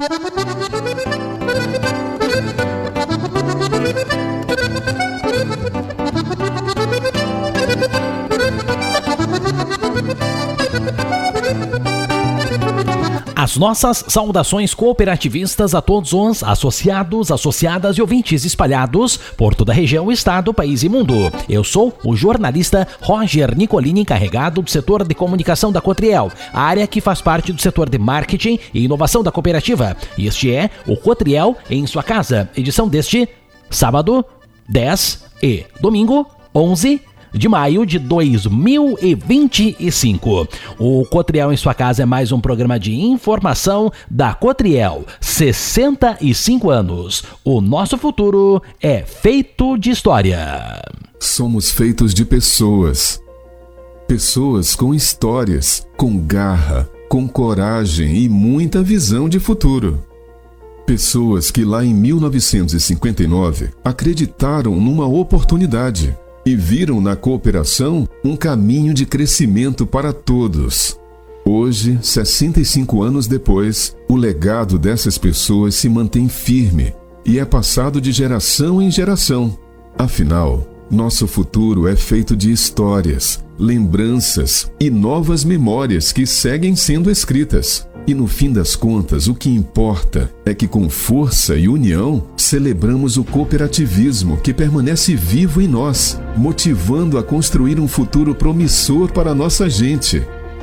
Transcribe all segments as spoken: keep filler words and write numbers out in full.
As nossas saudações cooperativistas a todos os associados, associadas e ouvintes espalhados por toda a região, estado, país e mundo. Eu sou o jornalista Roger Nicolini, encarregado do setor de comunicação da Cotriel, a área que faz parte do setor de marketing e inovação da cooperativa. E este é o Cotriel em sua casa, edição deste sábado, dez e domingo, onze de maio de dois mil e vinte e cinco. O Cotriel em sua casa é mais um programa de informação da Cotriel. sessenta e cinco anos. O nosso futuro é feito de história. Somos feitos de pessoas. Pessoas com histórias, com garra, com coragem e muita visão de futuro. Pessoas que lá em mil novecentos e cinquenta e nove acreditaram numa oportunidade e viram na cooperação um caminho de crescimento para todos. Hoje, sessenta e cinco anos depois, o legado dessas pessoas se mantém firme e é passado de geração em geração. Afinal, nosso futuro é feito de histórias, lembranças e novas memórias que seguem sendo escritas. E no fim das contas, o que importa é que com força e união celebramos o cooperativismo que permanece vivo em nós, motivando a construir um futuro promissor para a nossa gente.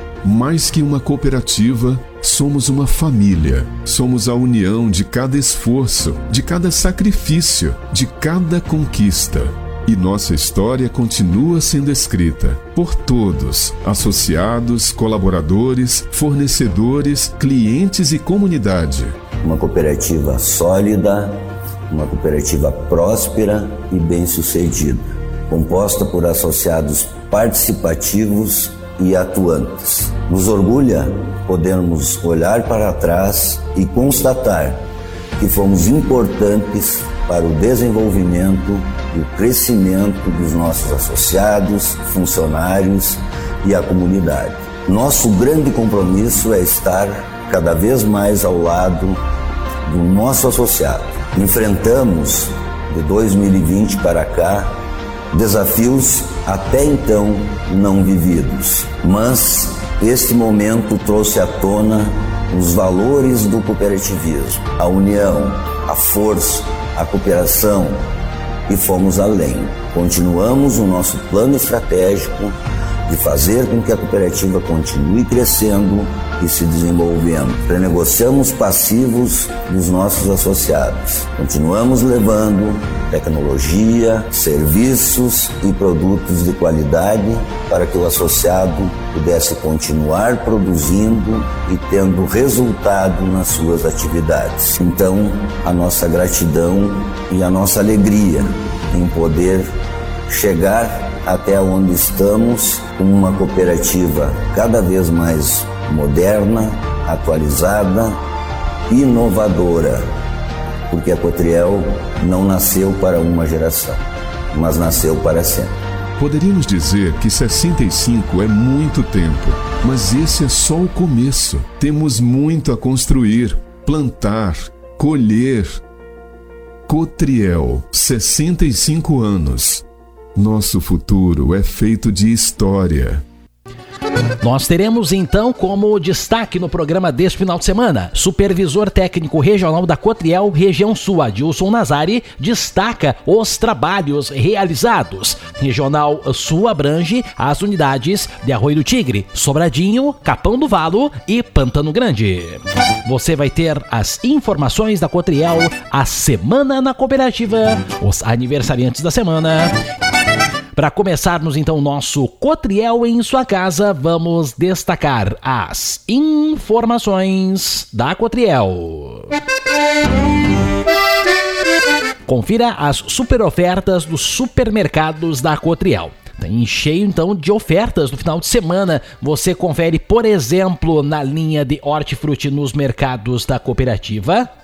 Mais que uma cooperativa, somos uma família. Somos a união de cada esforço, de cada sacrifício, de cada conquista. E nossa história continua sendo escrita por todos, associados, colaboradores, fornecedores, clientes e comunidade. Uma cooperativa sólida, uma cooperativa próspera e bem-sucedida, composta por associados participativos e atuantes. Nos orgulha podermos olhar para trás e constatar que fomos importantes para o desenvolvimento e o crescimento dos nossos associados, funcionários e a comunidade. Nosso grande compromisso é estar cada vez mais ao lado do nosso associado. Enfrentamos, de dois mil e vinte para cá, desafios até então não vividos, mas este momento trouxe à tona os valores do cooperativismo, a união, a força, a cooperação, e fomos além. Continuamos o nosso plano estratégico de fazer com que a cooperativa continue crescendo e se desenvolvendo. Renegociamos passivos dos nossos associados. Continuamos levando tecnologia, serviços e produtos de qualidade para que o associado pudesse continuar produzindo e tendo resultado nas suas atividades. Então, a nossa gratidão e a nossa alegria em poder chegar até onde estamos, com uma cooperativa cada vez mais moderna, atualizada, inovadora, porque a Cotriel não nasceu para uma geração, mas nasceu para sempre. Poderíamos dizer que sessenta e cinco é muito tempo, mas esse é só o começo. Temos muito a construir, plantar, colher. Cotriel, sessenta e cinco anos. Nosso futuro é feito de história. Nós teremos então como destaque no programa deste final de semana, Supervisor Técnico Regional da Cotriel Região Sul, Adilson Nazari, destaca os trabalhos realizados. Regional Sul abrange as unidades de Arroio do Tigre, Sobradinho, Capão do Valo e Pantano Grande. Você vai ter as informações da Cotriel, a Semana na Cooperativa, os aniversariantes da semana. Para começarmos então o nosso Cotriel em sua casa, vamos destacar as informações da Cotriel. Confira as super ofertas dos supermercados da Cotriel. Tem cheio então de ofertas no final de semana. Você confere, por exemplo, na linha de hortifruti nos mercados da cooperativa,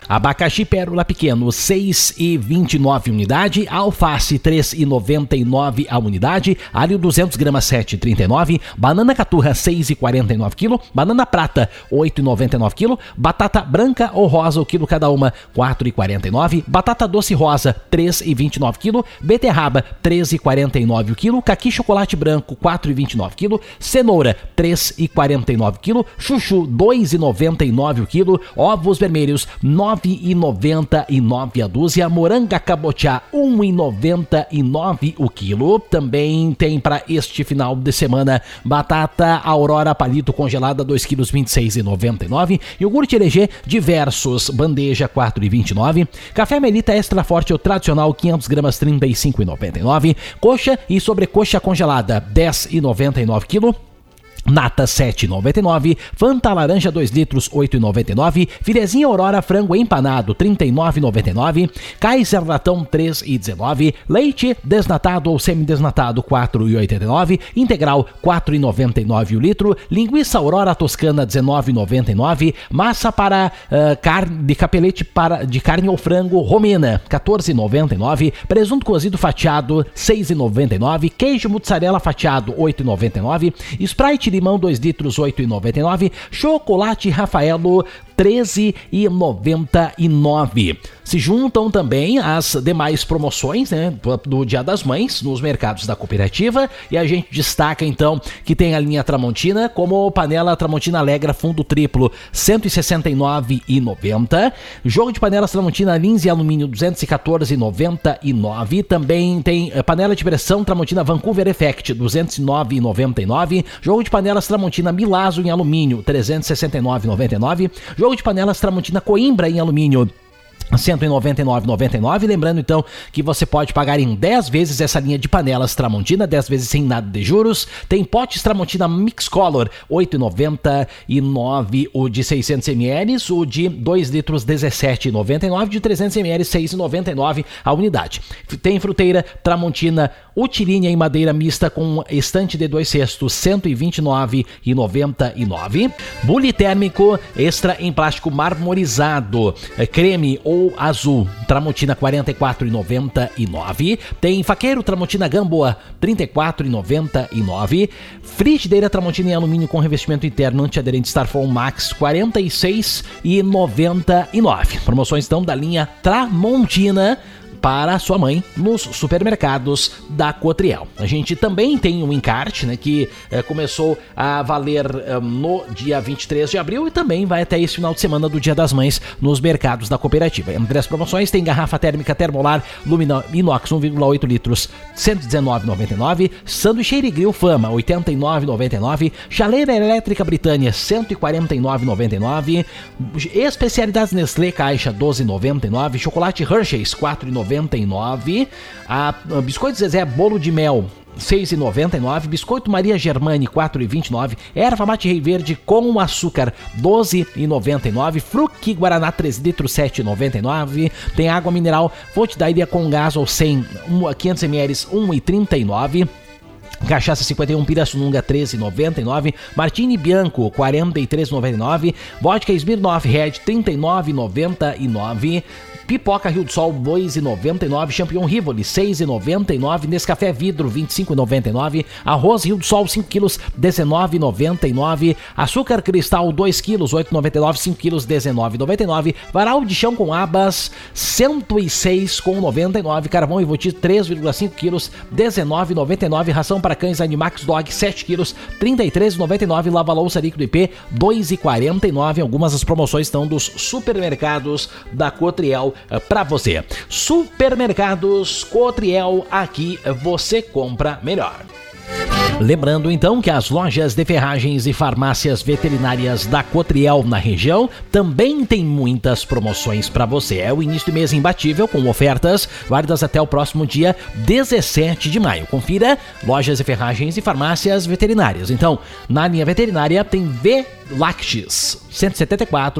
Abacaxi Pérola Pequeno, seis e vinte e nove unidade. Alface, três e noventa e nove a unidade. Alho duzentos gramas, sete e trinta e nove. Banana caturra, seis e quarenta e nove quilo. Banana prata, oito e noventa e nove quilo. Batata branca ou rosa, o quilo cada uma, quatro e quarenta e nove. Batata doce rosa, três e vinte e nove quilo. Beterraba, três e quarenta e nove o quilo. Caqui chocolate branco, quatro e vinte e nove quilo. Cenoura, três e quarenta e nove quilo. Chuchu, dois e noventa e nove o quilo. Ovos vermelhos, nove e noventa e nove a dúzia. Moranga cabotiá, um e noventa e nove o quilo. Também tem para este final de semana batata Aurora palito congelada, dois quilos, vinte e seis e noventa e nove. Iogurte L G diversos, bandeja, quatro e vinte e nove. Café Melita Extra Forte, o tradicional, quinhentas gramas, trinta e cinco e noventa e nove. Coxa e sobrecoxa congelada, dez e noventa e nove quilo. Nata, sete e noventa e nove. Fanta laranja, dois litros, oito e noventa e nove. Filezinho Aurora frango empanado, trinta e nove e noventa e nove. Kaiser latão, três e dezenove. Leite desnatado ou semidesnatado, quatro e oitenta e nove. Integral, quatro e noventa e nove o litro. Linguiça Aurora Toscana, dezenove e noventa e nove. Massa para uh, carne de capelete para, de carne ou frango romena, quatorze e noventa e nove. Presunto cozido fatiado, seis e noventa e nove. Queijo mussarela fatiado, oito e noventa e nove. Sprite limão, dois litros, oito e noventa e nove. Chocolate Rafaelo, treze e noventa e nove. Se juntam também as demais promoções, né, do Dia das Mães nos mercados da cooperativa, e a gente destaca então que tem a linha Tramontina, como panela Tramontina Alegra fundo triplo, cento e sessenta e nove e noventa. Jogo de panelas Tramontina Lins e alumínio, duzentos e quatorze e noventa e nove. Também tem panela de pressão Tramontina Vancouver Effect, duzentos e nove e noventa e nove. Jogo de panelas Tramontina Milazzo em alumínio, trezentos e sessenta e nove e noventa e nove. Jogo de panelas Tramontina Coimbra em alumínio, cento e noventa e nove e noventa e nove. Lembrando então que você pode pagar em dez vezes essa linha de panelas Tramontina, dez vezes sem nada de juros. Tem potes Tramontina Mix Color, oito e noventa e nove o de seiscentos mililitros, o de dois litros, dezessete e noventa e nove, de trezentos mililitros, seis e noventa e nove a unidade. Tem fruteira Tramontina Utilinha em madeira mista com estante de dois cestos, cento e vinte e nove e noventa e nove. Bule térmico extra em plástico marmorizado, creme ou azul, Tramontina quarenta e quatro e noventa e nove. Tem faqueiro Tramontina Gamboa, trinta e quatro e noventa e nove. Frigideira Tramontina em alumínio com revestimento interno antiaderente Starform Max, quarenta e seis e noventa e nove. Promoções então da linha Tramontina para a sua mãe nos supermercados da Cotriel. A gente também tem um encarte, né, que eh, começou a valer eh, no dia vinte e três de abril e também vai até esse final de semana do Dia das Mães nos mercados da cooperativa. Entre as promoções tem garrafa térmica Termolar Lumina Inox um vírgula oito litros, cento e dezenove e noventa e nove. Sanduicheira e Grill Fama, oitenta e nove e noventa e nove. Chaleira elétrica Britânia, cento e quarenta e nove e noventa e nove. Especialidades Nestlé Caixa, doze e noventa e nove. Chocolate Hershey's, quatro e noventa e nove. A, a Biscoito Zezé Bolo de Mel, seis e noventa e nove. Biscoito Maria Germani, quatro e vinte e nove. Erva Mate Rei Verde com açúcar, doze e noventa e nove. Fruque Guaraná três litros, sete e noventa e nove. Tem água mineral Fonte da Ilha com gás ou cem, quinhentos mililitros, um e trinta e nove. Cachaça cinquenta e um Pirassununga, treze e noventa e nove. Martini Bianco, quarenta e três e noventa e nove. Vodka Smirnoff Red, trinta e nove e noventa e nove. Pipoca Rio do Sol, dois e noventa e nove. Champignon Rivoli, seis e noventa e nove. Nescafé Vidro, vinte e cinco e noventa e nove. Arroz Rio do Sol, cinco quilos, dezenove e noventa e nove. Açúcar Cristal, dois quilos, oito e noventa e nove. cinco quilos, dezenove e noventa e nove. Varal de chão com abas, cento e seis e noventa e nove. Carvão Ivoti, três vírgula cinco quilos, dezenove e noventa e nove. Ração para cães Animax Dog, sete quilos, trinta e três e noventa e nove. Lava-louça líquido I P, dois e quarenta e nove. Algumas das promoções estão dos supermercados da Cotriel para você. Supermercados Cotriel, aqui você compra melhor. Lembrando então que as lojas de ferragens e farmácias veterinárias da Cotriel na região também tem muitas promoções para você. É o início do mês imbatível com ofertas válidas até o próximo dia dezessete de maio. Confira lojas de ferragens e farmácias veterinárias. Então, na linha veterinária tem V Lactis cento e setenta e quatro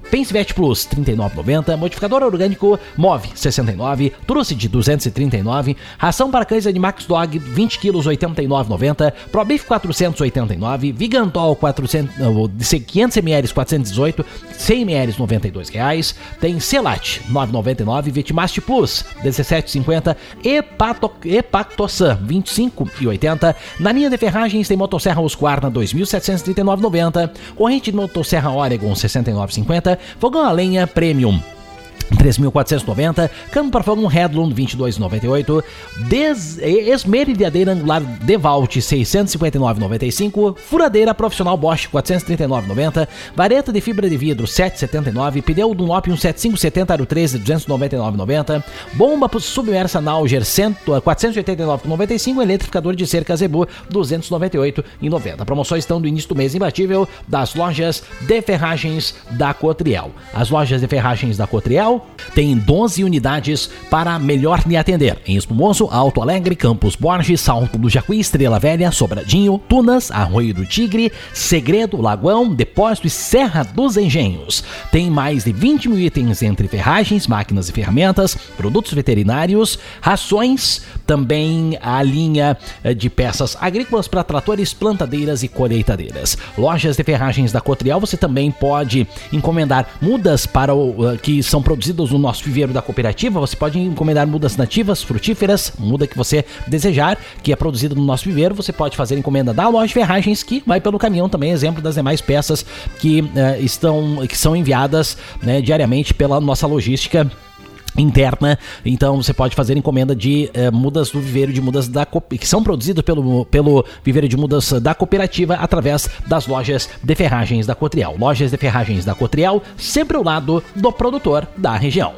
Pensivete Plus trinta e nove reais e noventa centavos, modificador orgânico Move sessenta e nove reais, Truce de duzentos e trinta e nove reais, ração para cães Animax Dog vinte quilos oitenta e nove reais e noventa centavos, ProBeef quatrocentos e oitenta e nove reais, Vigantol quatrocentos, quinhentos mililitros quatrocentos e dezoito, cem mililitros noventa e dois reais, tem Celat nove reais e noventa e nove centavos, Vitimast Plus dezessete reais e cinquenta centavos, Epactosan vinte e cinco reais e oitenta centavos, na linha de ferragens tem Motosserra Husqvarna dois mil setecentos e trinta e nove reais e noventa centavos, corrente de Motosserra Oregon sessenta e nove reais e cinquenta centavos, fogão a lenha Premium três mil quatrocentos e noventa, cano para fogão Redlund vinte e dois reais e noventa e oito, Des... esmerilhadeira angular Devalt seiscentos e cinquenta e nove reais e noventa e cinco, furadeira profissional Bosch quatrocentos e trinta e nove reais e noventa centavos, vareta de fibra de vidro setecentos e setenta e nove, pneu Dunlop cento e setenta e cinco setenta aro treze duzentos e noventa e nove reais e noventa centavos, bomba submersa Nauger quatrocentos e oitenta e nove reais e noventa e cinco, eletrificador de cerca Zebu duzentos e noventa e oito reais e noventa centavos. Promoções estão do início do mês imbatível das lojas de ferragens da Cotriel. As lojas de ferragens da Cotriel tem doze unidades para melhor lhe atender. Em Espumoso, Alto Alegre, Campos Borges, Salto do Jacuí, Estrela Velha, Sobradinho, Tunas, Arroio do Tigre, Segredo, Lagoão, Depósito e Serra dos Engenhos. Tem mais de vinte mil itens entre ferragens, máquinas e ferramentas, produtos veterinários, rações, também a linha de peças agrícolas para tratores, plantadeiras e colheitadeiras. Lojas de ferragens da Cotriel, você também pode encomendar mudas para o, que são produzidas no nosso viveiro da cooperativa. Você pode encomendar mudas nativas, frutíferas, muda que você desejar, que é produzida no nosso viveiro. Você pode fazer encomenda da loja de ferragens, que vai pelo caminhão também, exemplo das demais peças que, uh, estão, que são enviadas, né, diariamente pela nossa logística interna. Então você pode fazer encomenda de eh, mudas do viveiro de mudas da que são produzidas pelo, pelo viveiro de mudas da cooperativa através das lojas de ferragens da Cotriel. Lojas de ferragens da Cotriel, sempre ao lado do produtor da região.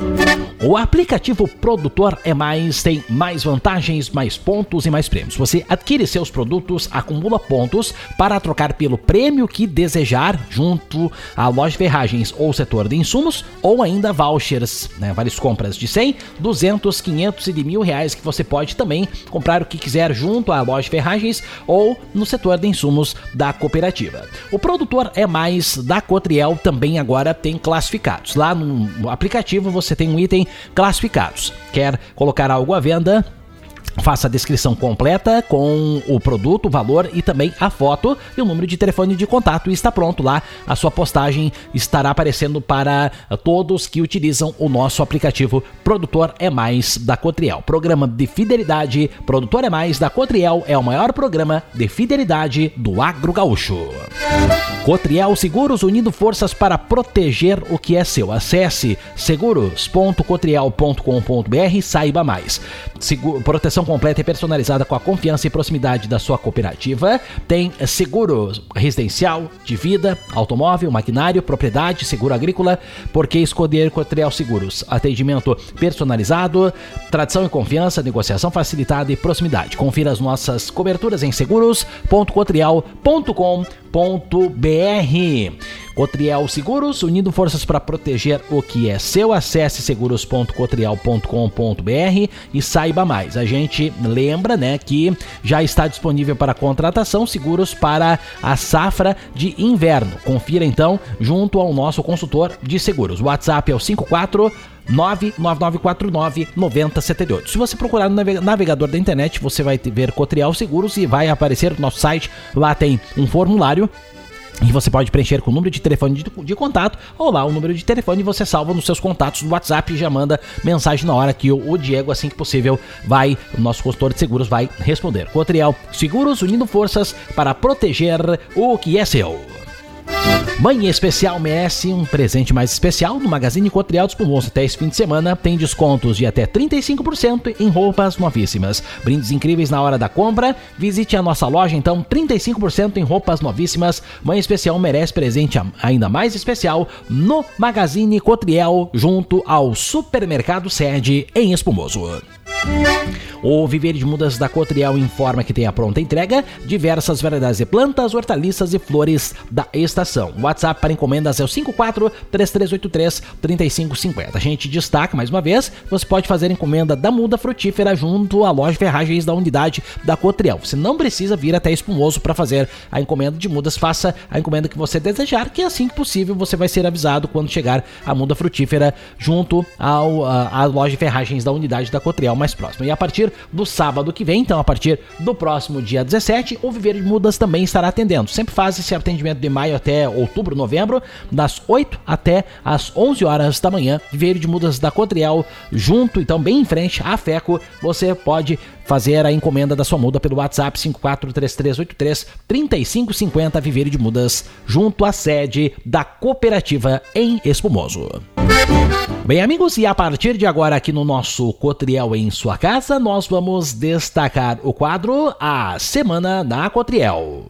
O aplicativo Produtor é Mais tem mais vantagens, mais pontos e mais prêmios. Você adquire seus produtos, acumula pontos para trocar pelo prêmio que desejar junto à loja de ferragens ou setor de insumos, ou ainda vouchers, né, várias compras de cem, duzentos, quinhentos e de mil reais, que você pode também comprar o que quiser junto à loja de ferragens ou no setor de insumos da cooperativa. O Produtor é Mais da Cotriel também agora tem classificados. Lá no aplicativo você tem um item classificados. Quer colocar algo à venda? Faça a descrição completa com o produto, o valor e também a foto e o número de telefone de contato, e está pronto lá. A sua postagem estará aparecendo para todos que utilizam o nosso aplicativo Produtor é Mais da Cotriel. Programa de fidelidade Produtor é Mais da Cotriel é o maior programa de fidelidade do agro gaúcho. Cotriel Seguros, unindo forças para proteger o que é seu. Acesse seguros ponto cotriel ponto com ponto b r e saiba mais. Seguro, proteção completa e personalizada com a confiança e proximidade da sua cooperativa. Tem seguro residencial, de vida, automóvel, maquinário, propriedade, seguro agrícola. Por que escolher Cotriel Seguros? Atendimento personalizado, tradição e confiança, negociação facilitada e proximidade. Confira as nossas coberturas em seguros ponto cotriel ponto com ponto b r. Cotriel Seguros, unindo forças para proteger o que é seu. Acesse seguros ponto cotriel ponto com ponto b r e saiba mais. A gente lembra, né, que já está disponível para contratação seguros para a safra de inverno. Confira então junto ao nosso consultor de seguros. O WhatsApp é o cinco quatro nove nove nove quatro nove nove zero sete oito. Se você procurar no navegador da internet, você vai ver Cotriel Seguros e vai aparecer no nosso site. Lá tem um formulário e você pode preencher com o número de telefone de, de contato, ou lá o número de telefone você salva nos seus contatos do WhatsApp e já manda mensagem na hora que o, o Diego, assim que possível, vai, o nosso consultor de seguros, vai responder. Cotriel Seguros, unindo forças para proteger o que é seu. Mãe especial merece um presente mais especial. No Magazine Cotriel dos Espumoso até esse fim de semana tem descontos de até trinta e cinco por cento em roupas novíssimas. Brindes incríveis na hora da compra. Visite a nossa loja então, trinta e cinco por cento em roupas novíssimas. Mãe especial merece presente ainda mais especial no Magazine Cotriel, junto ao Supermercado Sede em Espumoso. O Viveiro de Mudas da Cotriel informa que tem a pronta entrega diversas variedades de plantas, hortaliças e flores da estação. O WhatsApp para encomendas é o cinco quatro, três três oito três, três cinco cinco zero. A gente destaca mais uma vez, você pode fazer encomenda da muda frutífera junto à loja Ferragens da unidade da Cotriel. Você não precisa vir até Espumoso para fazer a encomenda de mudas, faça a encomenda que você desejar, que assim que possível você vai ser avisado quando chegar a muda frutífera junto ao, a, à loja Ferragens da unidade da Cotriel mais próxima. E a partir do sábado que vem, então a partir do próximo dia dezessete, o Viveiro de Mudas também estará atendendo. Sempre faz esse atendimento de maio até outubro, novembro, das oito até as onze horas da manhã. Viveiro de Mudas da Cotriel, junto, então bem em frente à FECO, você pode fazer a encomenda da sua muda pelo WhatsApp cinco quatro, três três oito três, três cinco cinco zero. Viveiro de Mudas, junto à sede da cooperativa em Espumoso. Bem, amigos, e a partir de agora aqui no nosso Cotriel em sua casa, nós vamos destacar o quadro A Semana na Cotriel.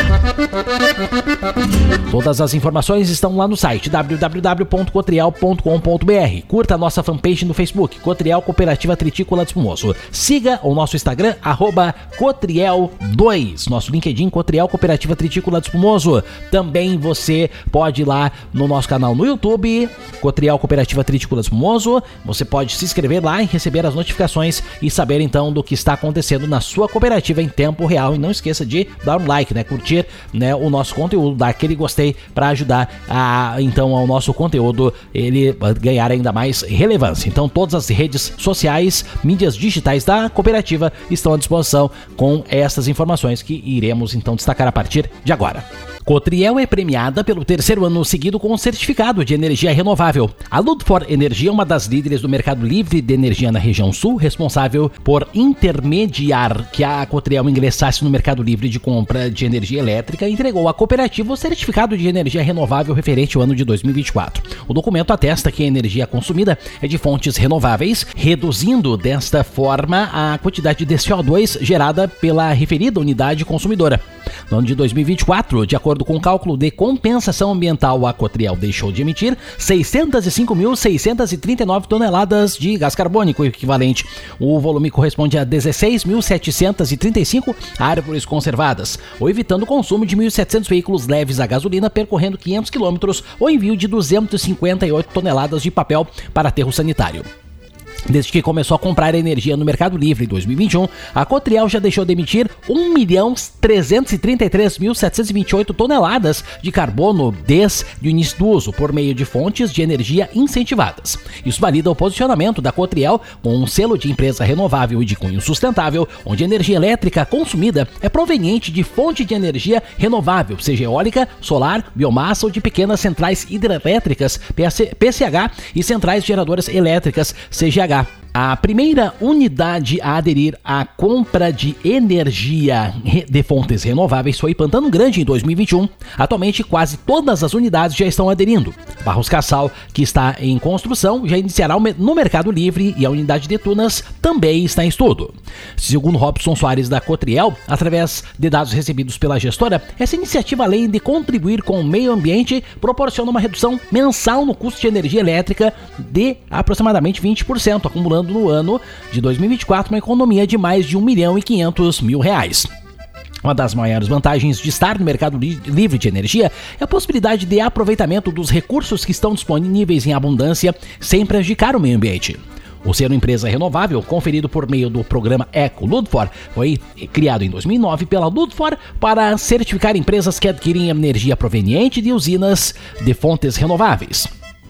Todas as informações estão lá no site w w w ponto cotriel ponto com ponto b r. Curta a nossa fanpage no Facebook, Cotriel Cooperativa Tritícola de Espumoso. Siga o nosso Instagram, arroba Cotriel dois. Nosso LinkedIn, Cotriel Cooperativa Tritícola de Espumoso. Também você pode ir lá no nosso canal no YouTube, Cotriel Cooperativa Tritícola de Espumoso. Você pode se inscrever lá e receber as notificações e saber então do que está acontecendo na sua cooperativa em tempo real. E não esqueça de dar um like, né? Curtir, né, o nosso conteúdo, dar aquele gostei para ajudar a, então ao nosso conteúdo ele ganhar ainda mais relevância. Então todas as redes sociais, mídias digitais da cooperativa estão à disposição com essas informações que iremos então destacar a partir de agora. Cotriel é premiada pelo terceiro ano seguido com um certificado de energia renovável. A Ludfor Energia é uma das líderes do mercado livre de energia na região sul, responsável por intermediar que a Cotriel ingressasse no mercado livre de compra de energia elétrica e entregou à cooperativa o certificado de energia renovável referente ao ano de dois mil e vinte e quatro. O documento atesta que a energia consumida é de fontes renováveis, reduzindo desta forma a quantidade de C O dois gerada pela referida unidade consumidora. No ano de dois mil e vinte e quatro, de acordo com o cálculo de compensação ambiental, a Cotriel deixou de emitir seiscentos e cinco mil, seiscentos e trinta e nove toneladas de gás carbônico equivalente. O volume corresponde a dezesseis mil, setecentos e trinta e cinco árvores conservadas, ou evitando o consumo de mil e setecentos veículos leves a gasolina percorrendo quinhentos quilômetros ou envio de duzentas e cinquenta e oito toneladas de papel para aterro sanitário. Desde que começou a comprar energia no Mercado Livre em dois mil e vinte e um, a Cotriel já deixou de emitir um milhão, trezentos e trinta e três mil, setecentos e vinte e oito toneladas de carbono desde o início do uso, por meio de fontes de energia incentivadas. Isso valida o posicionamento da Cotriel com um selo de empresa renovável e de cunho sustentável, onde a energia elétrica consumida é proveniente de fonte de energia renovável, seja eólica, solar, biomassa ou de pequenas centrais hidrelétricas, P C H, e centrais geradoras elétricas, C G H. A primeira unidade a aderir à compra de energia de fontes renováveis foi Pantano Grande em dois mil e vinte e um. Atualmente, quase todas as unidades já estão aderindo. Barros Cassal, que está em construção, já iniciará no Mercado Livre e a unidade de Tunas também está em estudo. Segundo Robson Soares da Cotriel, através de dados recebidos pela gestora, essa iniciativa, além de contribuir com o meio ambiente, proporciona uma redução mensal no custo de energia elétrica de aproximadamente vinte por cento, acumulando no ano de dois mil e vinte e quatro uma economia de mais de um milhão e quinhentos mil reais. Uma das maiores vantagens de estar no mercado livre de energia é a possibilidade de aproveitamento dos recursos que estão disponíveis em abundância sem prejudicar o meio ambiente. O selo Empresa Renovável, conferido por meio do programa Eco Ludfor, foi criado em dois mil e nove pela Ludfor para certificar empresas que adquirem energia proveniente de usinas de fontes renováveis.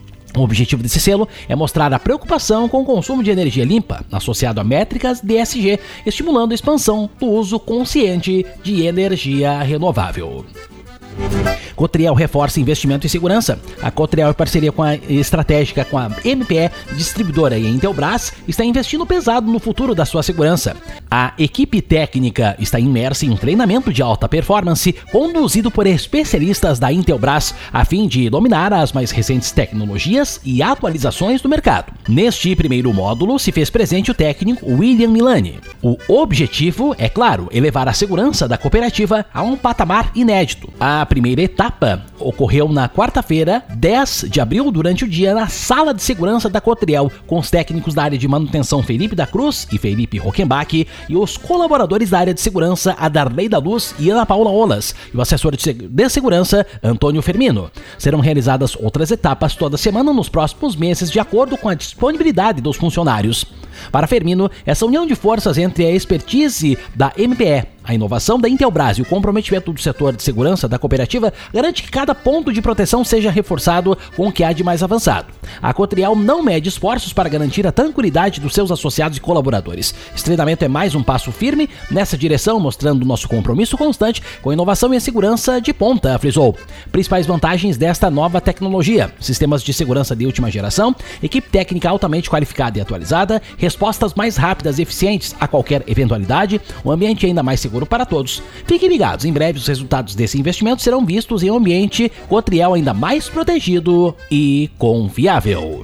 O objetivo desse selo é mostrar a preocupação com o consumo de energia limpa, associado a métricas D S G, estimulando a expansão do uso consciente de energia renovável. Cotriel reforça investimento em segurança. A Cotriel, em parceria com a estratégica com a M P E Distribuidora e a Intelbras, está investindo pesado no futuro da sua segurança. A equipe técnica está imersa em um treinamento de alta performance conduzido por especialistas da Intelbras a fim de dominar as mais recentes tecnologias e atualizações do mercado. Neste primeiro módulo se fez presente o técnico William Milani. O objetivo é, claro, elevar a segurança da cooperativa a um patamar inédito. A primeira etapa ocorreu na quarta-feira, dez de abril, durante o dia, na sala de segurança da Cotriel, com os técnicos da área de manutenção Felipe da Cruz e Felipe Rockenbach e os colaboradores da área de segurança Adarley da Luz e Ana Paula Olas e o assessor de segurança Antônio Fermino. Serão realizadas outras etapas toda semana nos próximos meses, de acordo com a disponibilidade dos funcionários. Para Fermino, essa união de forças entre a expertise da M P E, a inovação da Intelbras e o comprometimento do setor de segurança da cooperativa garante que cada ponto de proteção seja reforçado com o que há de mais avançado. A Cotriel não mede esforços para garantir a tranquilidade dos seus associados e colaboradores. Esse treinamento é mais um passo firme nessa direção, mostrando nosso compromisso constante com a inovação e a segurança de ponta, frisou. Principais vantagens desta nova tecnologia: sistemas de segurança de última geração, equipe técnica altamente qualificada e atualizada, respostas mais rápidas e eficientes a qualquer eventualidade, um ambiente ainda mais seguro para todos. Fiquem ligados, em breve os resultados desse investimento serão vistos em um ambiente Cotriel ainda mais protegido e confiável.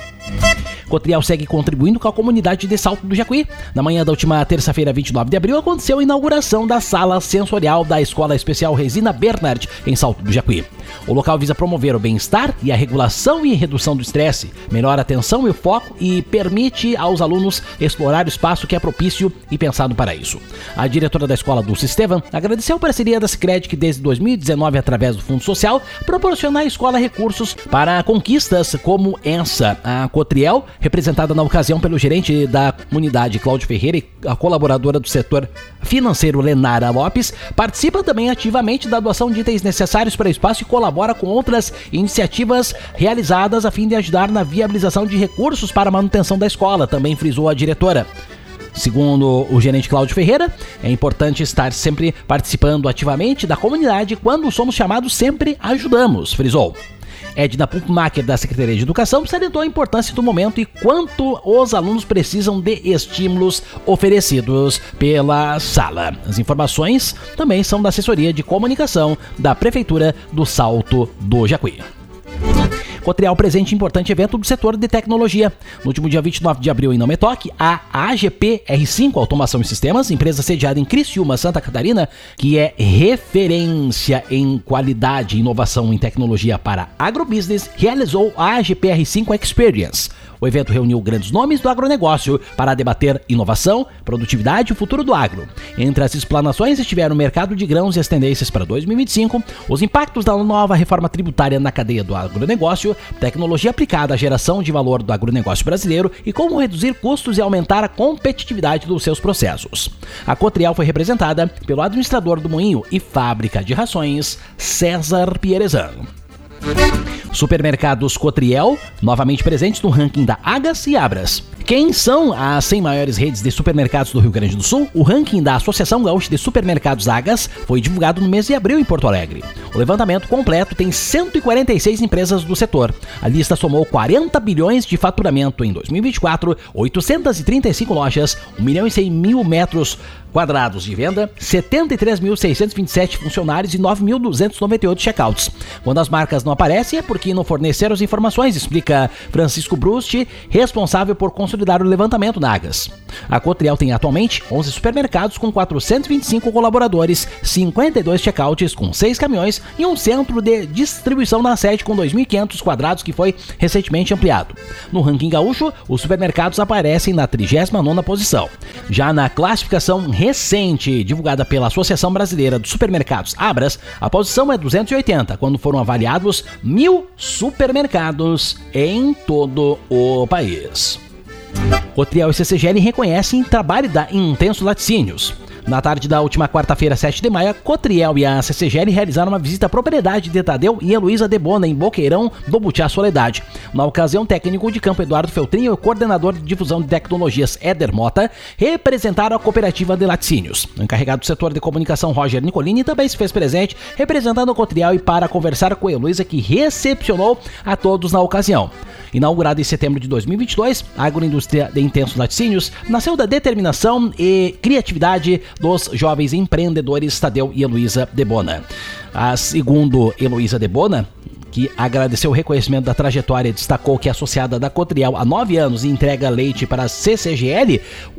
Cotriel segue contribuindo com a comunidade de Salto do Jacuí. Na manhã da última terça-feira, vinte e nove de abril, aconteceu a inauguração da sala sensorial da Escola Especial Resina Bernard, em Salto do Jacuí. O local visa promover o bem-estar e a regulação e redução do estresse, melhora a atenção e o foco e permite aos alunos explorar o espaço que é propício e pensado para isso. A diretora da escola, Dulce Estevam, agradeceu a parceria da Sicredi, que desde dois mil e dezenove, através do Fundo Social, proporciona à escola recursos para conquistas como essa. A Cotriel, representada na ocasião pelo gerente da comunidade, Cláudio Ferreira, e a colaboradora do setor financeiro, Lenara Lopes, participa também ativamente da doação de itens necessários para o espaço e colabora com outras iniciativas realizadas a fim de ajudar na viabilização de recursos para a manutenção da escola, também frisou a diretora. Segundo o gerente Cláudio Ferreira, é importante estar sempre participando ativamente da comunidade. Quando somos chamados, sempre ajudamos, frisou. Edna Pumpmacher, da Secretaria de Educação, salientou a importância do momento e quanto os alunos precisam de estímulos oferecidos pela sala. As informações também são da Assessoria de Comunicação da Prefeitura do Salto do Jacuí. Cotriel presente em importante evento do setor de tecnologia. No último dia vinte e nove de abril, em Não Me Toque, a A G P R cinco Automação e Sistemas, empresa sediada em Criciúma, Santa Catarina, que é referência em qualidade e inovação em tecnologia para agrobusiness, realizou a A G P R cinco Experience. O evento reuniu grandes nomes do agronegócio para debater inovação, produtividade e o futuro do agro. Entre as explanações estiveram o mercado de grãos e as tendências para dois mil e vinte e cinco, os impactos da nova reforma tributária na cadeia do agronegócio, tecnologia aplicada à geração de valor do agronegócio brasileiro e como reduzir custos e aumentar a competitividade dos seus processos. A Cotriel foi representada pelo administrador do moinho e fábrica de rações, César Pierezan. Supermercados Cotriel, novamente presentes no ranking da Agas e Abras. Quem são as cem maiores redes de supermercados do Rio Grande do Sul? O ranking da Associação Gaúcha de Supermercados Agas foi divulgado no mês de abril em Porto Alegre. O levantamento completo tem cento e quarenta e seis empresas do setor. A lista somou quarenta bilhões de faturamento em dois mil e vinte e quatro, oitocentas e trinta e cinco lojas, um milhão e cem mil metros quadrados de venda, setenta e três mil seiscentos e vinte e sete funcionários e nove mil duzentos e noventa e oito checkouts. Quando as marcas não aparecem é porque não forneceram as informações, explica Francisco Brust, responsável por consolidar o levantamento na Agas. A Cotriel tem atualmente onze supermercados com quatrocentos e vinte e cinco colaboradores, cinquenta e dois checkouts com seis caminhões e um centro de distribuição na sede com dois mil e quinhentos quadrados que foi recentemente ampliado. No ranking gaúcho, os supermercados aparecem na trigésima nona posição. Já na classificação recente, divulgada pela Associação Brasileira dos Supermercados Abras, a posição é duzentos e oitenta, quando foram avaliados mil supermercados em todo o país. Cotriel e C C G L reconhecem trabalho da Intenso Laticínios. Na tarde da última quarta-feira, sete de maio, a Cotriel e a C C G L realizaram uma visita à propriedade de Tadeu e Heloísa Debona, em Boqueirão do Butiá Soledade. Na ocasião, o técnico de campo Eduardo Feltrinho e o coordenador de difusão de tecnologias Éder Mota representaram a cooperativa de laticínios. O encarregado do setor de comunicação Roger Nicolini também se fez presente, representando a Cotriel e para conversar com a Heloísa, que recepcionou a todos na ocasião. Inaugurada em setembro de dois mil e vinte e dois, a agroindústria de Intensos Laticínios nasceu da determinação e criatividade dos jovens empreendedores Tadeu e Heloísa Debona. A, segundo Heloísa Debona, que agradeceu o reconhecimento da trajetória e destacou que é associada da Cotriel há nove anos e entrega leite para a C C G L,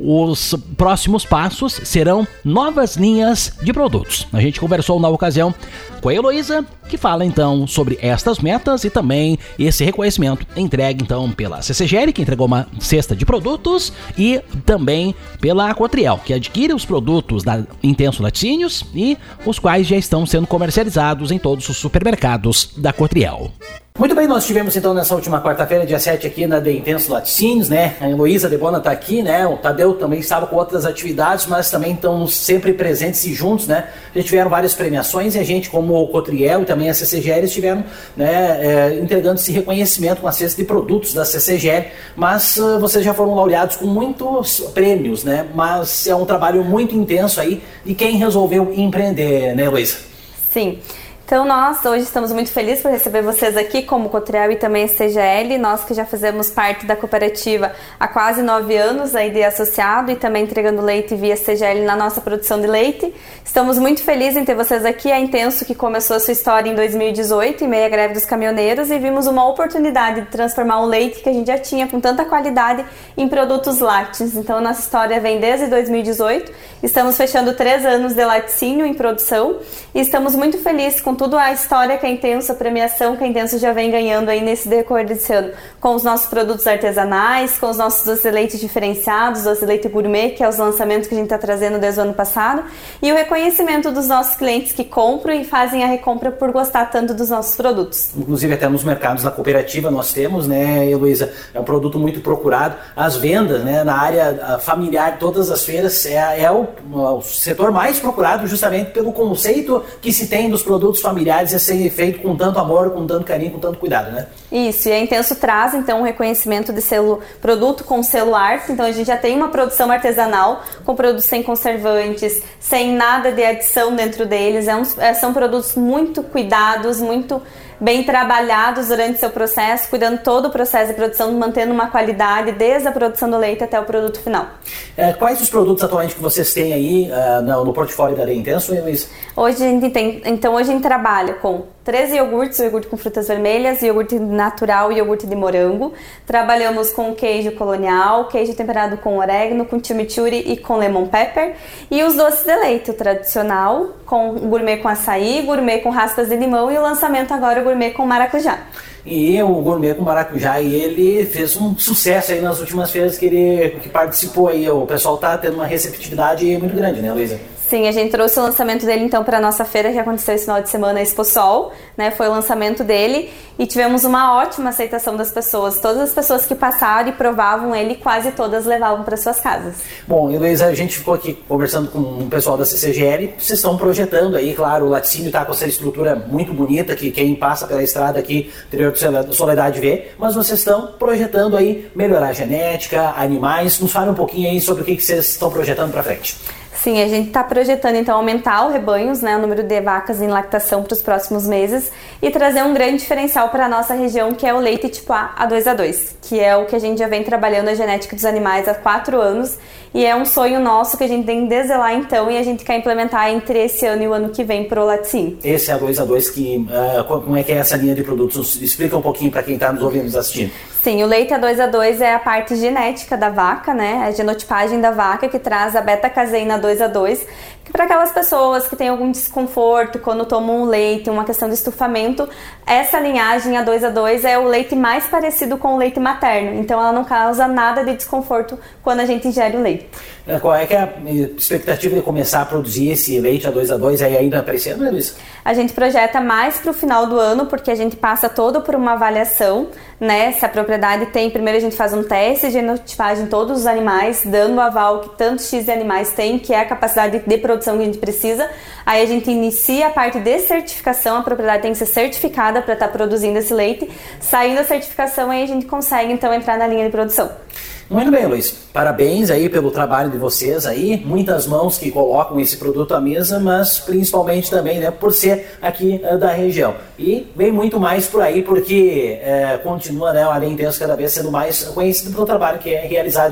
os próximos passos serão novas linhas de produtos. A gente conversou na ocasião com a Heloísa, que fala então sobre estas metas e também esse reconhecimento entregue então pela C C G L, que entregou uma cesta de produtos, e também pela Cotriel, que adquire os produtos da Intenso Laticínios e os quais já estão sendo comercializados em todos os supermercados da Cotriel. Muito bem, nós tivemos então nessa última quarta-feira, dia sete, aqui na De Intenso Laticínios, né? A Heloísa Debona está aqui, né? O Tadeu também estava com outras atividades, mas também estão sempre presentes e juntos, né? Já tiveram várias premiações e a gente, como o Cotriel e também a C C G L, estiveram, né, é, entregando esse reconhecimento com a cesta de produtos da C C G L, mas uh, vocês já foram laureados com muitos prêmios, né? Mas é um trabalho muito intenso aí de quem resolveu empreender, né, Heloísa? Sim. Então nós hoje estamos muito felizes por receber vocês aqui como Cotriel e também a C G L, nós que já fazemos parte da cooperativa há quase nove anos aí de associado e também entregando leite via C G L na nossa produção de leite. Estamos muito felizes em ter vocês aqui, a Intenso que começou a sua história em dois mil e dezoito, em meio à greve dos caminhoneiros, e vimos uma oportunidade de transformar um leite que a gente já tinha com tanta qualidade em produtos lácteos. Então nossa história vem desde dois mil e dezoito, estamos fechando três anos de laticínio em produção e estamos muito felizes com tudo a história que a Intenso, a premiação que a Intenso já vem ganhando aí nesse decorrer desse ano, com os nossos produtos artesanais, com os nossos doces de leite diferenciados, doce de leite gourmet, que é os lançamentos que a gente está trazendo desde o ano passado, e o reconhecimento dos nossos clientes que compram e fazem a recompra por gostar tanto dos nossos produtos. Inclusive até nos mercados da cooperativa nós temos, né, Heloísa, é um produto muito procurado. As vendas, né, na área familiar, todas as feiras, é, é o, o setor mais procurado justamente pelo conceito que se tem dos produtos familiares a ser feito com tanto amor, com tanto carinho, com tanto cuidado, né? Isso, e a Intenso traz então um reconhecimento de selo produto com selo arte, então a gente já tem uma produção artesanal com produtos sem conservantes, sem nada de adição dentro deles, é um, é, são produtos muito cuidados, muito bem trabalhados durante seu processo, cuidando todo o processo de produção, mantendo uma qualidade desde a produção do leite até o produto final. É, quais os produtos atualmente que vocês têm aí uh, no, no portfólio da De Intenso, Luiz? Hoje a gente tem, então hoje a gente trabalha com treze iogurtes, iogurte com frutas vermelhas, iogurte natural e iogurte de morango. Trabalhamos com queijo colonial, queijo temperado com orégano, com chimichurri e com lemon pepper. E os doces de leite, o tradicional, com gourmet com açaí, gourmet com raspas de limão e o lançamento agora o gourmet com maracujá. E o gourmet com maracujá, e ele fez um sucesso aí nas últimas feiras que ele que participou aí. O pessoal tá tendo uma receptividade muito grande, né, Luísa? Sim, a gente trouxe o lançamento dele então para a nossa feira que aconteceu esse final de semana, a Exposol, né? Foi o lançamento dele e tivemos uma ótima aceitação das pessoas. Todas as pessoas que passaram e provavam ele, quase todas levavam para suas casas. Bom, Heloísa, a gente ficou aqui conversando com o pessoal da C C G L. Vocês estão projetando aí, claro, o laticínio está com essa estrutura muito bonita que quem passa pela estrada aqui, interior do Soledade vê, mas vocês estão projetando aí melhorar a genética, animais. Nos fala um pouquinho aí sobre o que vocês estão projetando para frente. Sim, a gente está projetando então aumentar o rebanhos, né, o número de vacas em lactação para os próximos meses e trazer um grande diferencial para a nossa região, que é o leite tipo A, A dois A dois, que é o que a gente já vem trabalhando a genética dos animais há quatro anos e é um sonho nosso que a gente tem desde lá então e a gente quer implementar entre esse ano e o ano que vem para o laticínio. Esse A dois A dois, que, uh, como é que é essa linha de produtos? Explica um pouquinho para quem está nos ouvindo, nos assistindo. Sim, o leite A dois A dois é a parte genética da vaca, né? A genotipagem da vaca que traz a beta-caseína dois A dois, que para aquelas pessoas que têm algum desconforto quando tomam um leite, uma questão de estufamento, essa linhagem A dois A dois é o leite mais parecido com o leite materno, então ela não causa nada de desconforto quando a gente ingere o leite. Qual é que é a expectativa de começar a produzir esse leite A dois A dois aí ainda para esse ano, né, Luiz? A gente projeta mais para o final do ano, porque a gente passa todo por uma avaliação, né? Se a propriedade tem, primeiro a gente faz um teste de genotipagem em todos os animais, dando o aval que tantos X de animais tem, que é a capacidade de produção que a gente precisa. Aí a gente inicia a parte de certificação, a propriedade tem que ser certificada para estar produzindo esse leite. Saindo a certificação, aí a gente consegue então entrar na linha de produção. Muito bem, Luiz. Parabéns aí pelo trabalho de vocês aí. Muitas mãos que colocam esse produto à mesa, mas principalmente também, né, por ser aqui uh, da região. E vem muito mais por aí, porque uh, continua, né, a De Intenso cada vez sendo mais conhecido pelo trabalho que é realizado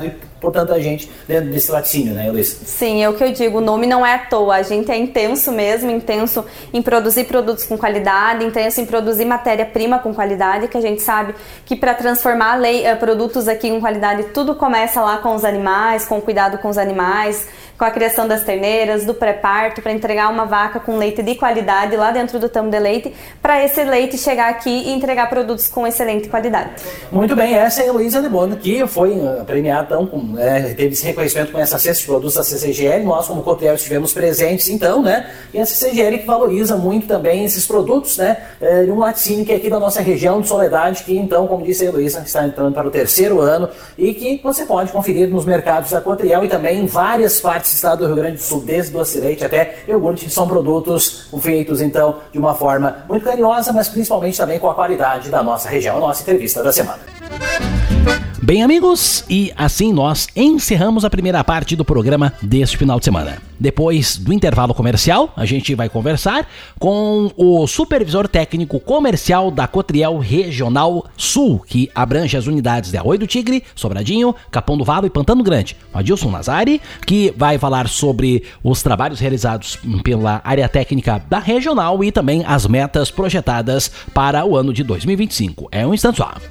por tanta gente dentro desse laticínio, né, Heloísa? Sim, é o que eu digo, o nome não é à toa, a gente é intenso mesmo, intenso em produzir produtos com qualidade, intenso em produzir matéria-prima com qualidade, que a gente sabe que para transformar lei, uh, produtos aqui com qualidade, tudo começa lá com os animais, com o cuidado com os animais, com a criação das terneiras, do pré-parto, para entregar uma vaca com leite de qualidade lá dentro do tamo de leite, para esse leite chegar aqui e entregar produtos com excelente qualidade. Muito bem, essa é a Heloísa de Bona, que foi premiada, então, com, é, teve esse reconhecimento com essa cesta de produtos da C C G L, nós como Cotriel estivemos presentes, então, né, e a C C G L que valoriza muito também esses produtos, né, de um laticínio que é aqui da nossa região de Soledade, que então, como disse a Heloísa, está entrando para o terceiro ano e que você pode conferir nos mercados da Cotriel e também em várias partes do estado do Rio Grande do Sul, desde doce de leite até iogurte, são produtos feitos então de uma forma muito carinhosa, mas principalmente também com a qualidade da nossa região. A nossa entrevista da semana. Bem, amigos, e assim nós encerramos a primeira parte do programa deste final de semana. Depois do intervalo comercial, a gente vai conversar com o supervisor técnico comercial da Cotriel Regional Sul, que abrange as unidades de Arroio do Tigre, Sobradinho, Capão do Valo e Pantano Grande, o Adilson Nazari, que vai falar sobre os trabalhos realizados pela área técnica da regional e também as metas projetadas para o ano de dois mil e vinte e cinco. É um instante só.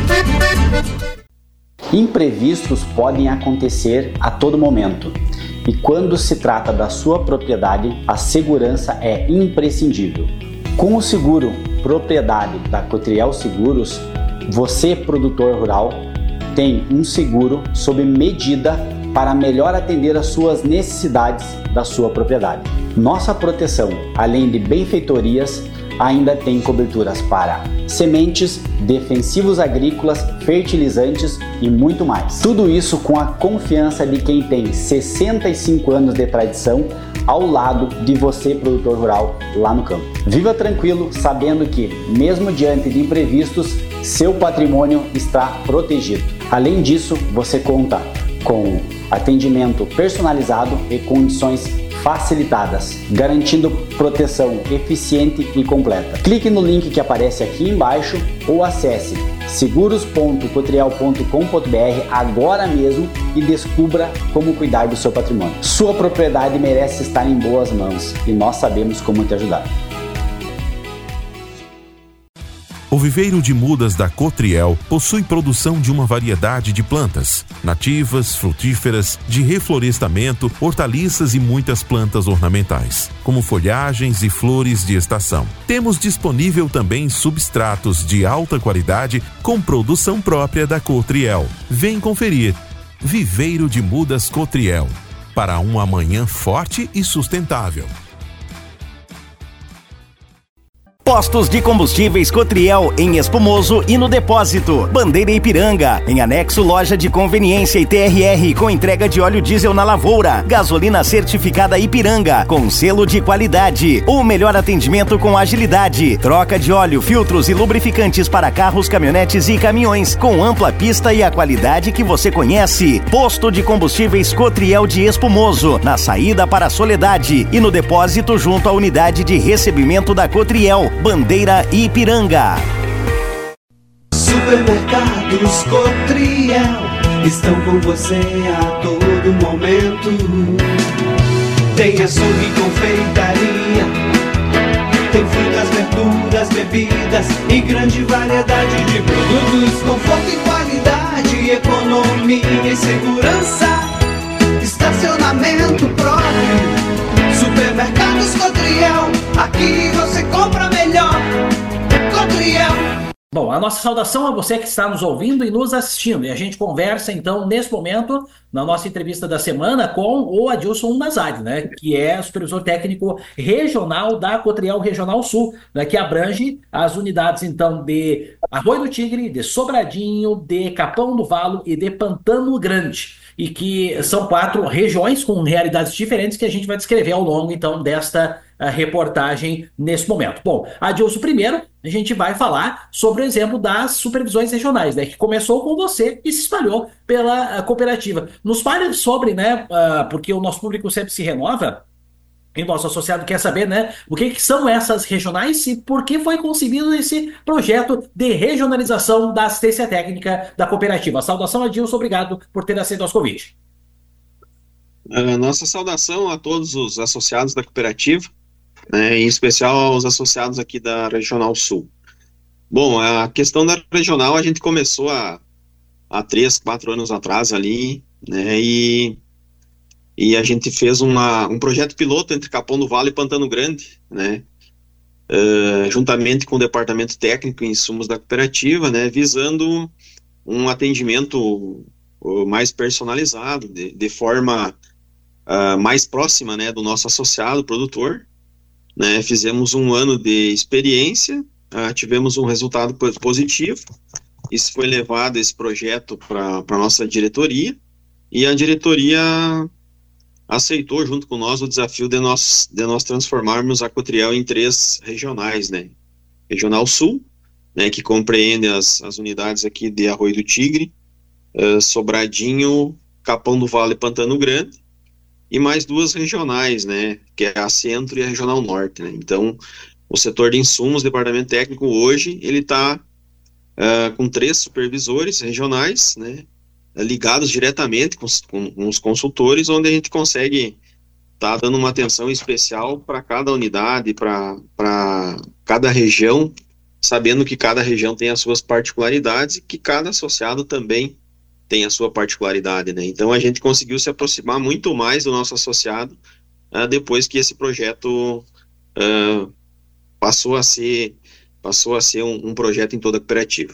Imprevistos podem acontecer a todo momento e quando se trata da sua propriedade, a segurança é imprescindível. Com o seguro propriedade da Cotriel Seguros, você, produtor rural, tem um seguro sob medida para melhor atender às suas necessidades da sua propriedade. Nossa proteção, além de benfeitorias, ainda tem coberturas para sementes, defensivos agrícolas, fertilizantes e muito mais. Tudo isso com a confiança de quem tem sessenta e cinco anos de tradição ao lado de você, produtor rural, lá no campo. Viva tranquilo, sabendo que, mesmo diante de imprevistos, seu patrimônio está protegido. Além disso, você conta com atendimento personalizado e condições facilitadas, garantindo proteção eficiente e completa. Clique no link que aparece aqui embaixo ou acesse seguros ponto cotriel ponto com ponto br agora mesmo e descubra como cuidar do seu patrimônio. Sua propriedade merece estar em boas mãos e nós sabemos como te ajudar. O viveiro de mudas da Cotriel possui produção de uma variedade de plantas, nativas, frutíferas, de reflorestamento, hortaliças e muitas plantas ornamentais, como folhagens e flores de estação. Temos disponível também substratos de alta qualidade com produção própria da Cotriel. Vem conferir. Viveiro de mudas Cotriel, para um amanhã forte e sustentável. Postos de combustíveis Cotriel em Espumoso e no Depósito. Bandeira Ipiranga, em anexo loja de conveniência e T R R com entrega de óleo diesel na lavoura. Gasolina certificada Ipiranga com selo de qualidade. O melhor atendimento com agilidade. Troca de óleo, filtros e lubrificantes para carros, caminhonetes e caminhões com ampla pista e a qualidade que você conhece. Posto de combustíveis Cotriel de Espumoso, na saída para a Soledade e no Depósito junto à unidade de recebimento da Cotriel. Bandeira Ipiranga. Supermercados Cotriel estão com você a todo momento. Tem açougue e confeitaria, tem frutas, verduras, bebidas e grande variedade de produtos. Conforto e qualidade, economia e segurança, estacionamento próprio. Supermercados Cotriel, aqui você compra melhor. Cotriel. Bom, a nossa saudação a você que está nos ouvindo e nos assistindo. E a gente conversa, então, nesse momento, na nossa entrevista da semana, com o Adilson Nazari, né, que é supervisor técnico regional da Cotriel Regional Sul, né, que abrange as unidades, então, de Arroio do Tigre, de Sobradinho, de Capão do Valo e de Pantano Grande. E que são quatro regiões com realidades diferentes que a gente vai descrever ao longo, então, desta uh, reportagem nesse momento. Bom, Adilson, primeiro, a gente vai falar sobre o exemplo das supervisões regionais, né, que começou com você e se espalhou pela uh, cooperativa. Nos fale sobre, né, uh, porque o nosso público sempre se renova, E nosso associado quer saber, né, o que, que são essas regionais e por que foi concebido esse projeto de regionalização da assistência técnica da cooperativa. Saudação, Adilson, obrigado por ter aceito nosso convite. Uh, nossa saudação a todos os associados da cooperativa, né, em especial aos associados aqui da Regional Sul. Bom, a questão da regional a gente começou há, há três, quatro anos atrás ali, né, e... E a gente fez uma, um projeto piloto entre Capão do Vale e Pantano Grande, né, uh, juntamente com o departamento técnico e insumos da cooperativa, né, visando um atendimento uh, mais personalizado, de, de forma uh, mais próxima, né, do nosso associado produtor. Né, fizemos um ano de experiência, uh, tivemos um resultado positivo. Isso foi levado, esse projeto, para a nossa diretoria, e a diretoria aceitou junto com nós o desafio de nós, de nós transformarmos a Cotriel em três regionais, né? Regional Sul, né, que compreende as, as unidades aqui de Arroio do Tigre, uh, Sobradinho, Capão do Vale e Pantano Grande, e mais duas regionais, né, que é a Centro e a Regional Norte, né? Então, o setor de insumos, departamento técnico, hoje, ele está uh, com três supervisores regionais, né, ligados diretamente com, com, com os consultores, onde a gente consegue estar tá dando uma atenção especial para cada unidade, para cada região, sabendo que cada região tem as suas particularidades e que cada associado também tem a sua particularidade, né? Então a gente conseguiu se aproximar muito mais do nosso associado uh, depois que esse projeto uh, passou a ser, passou a ser um, um projeto em toda a cooperativa.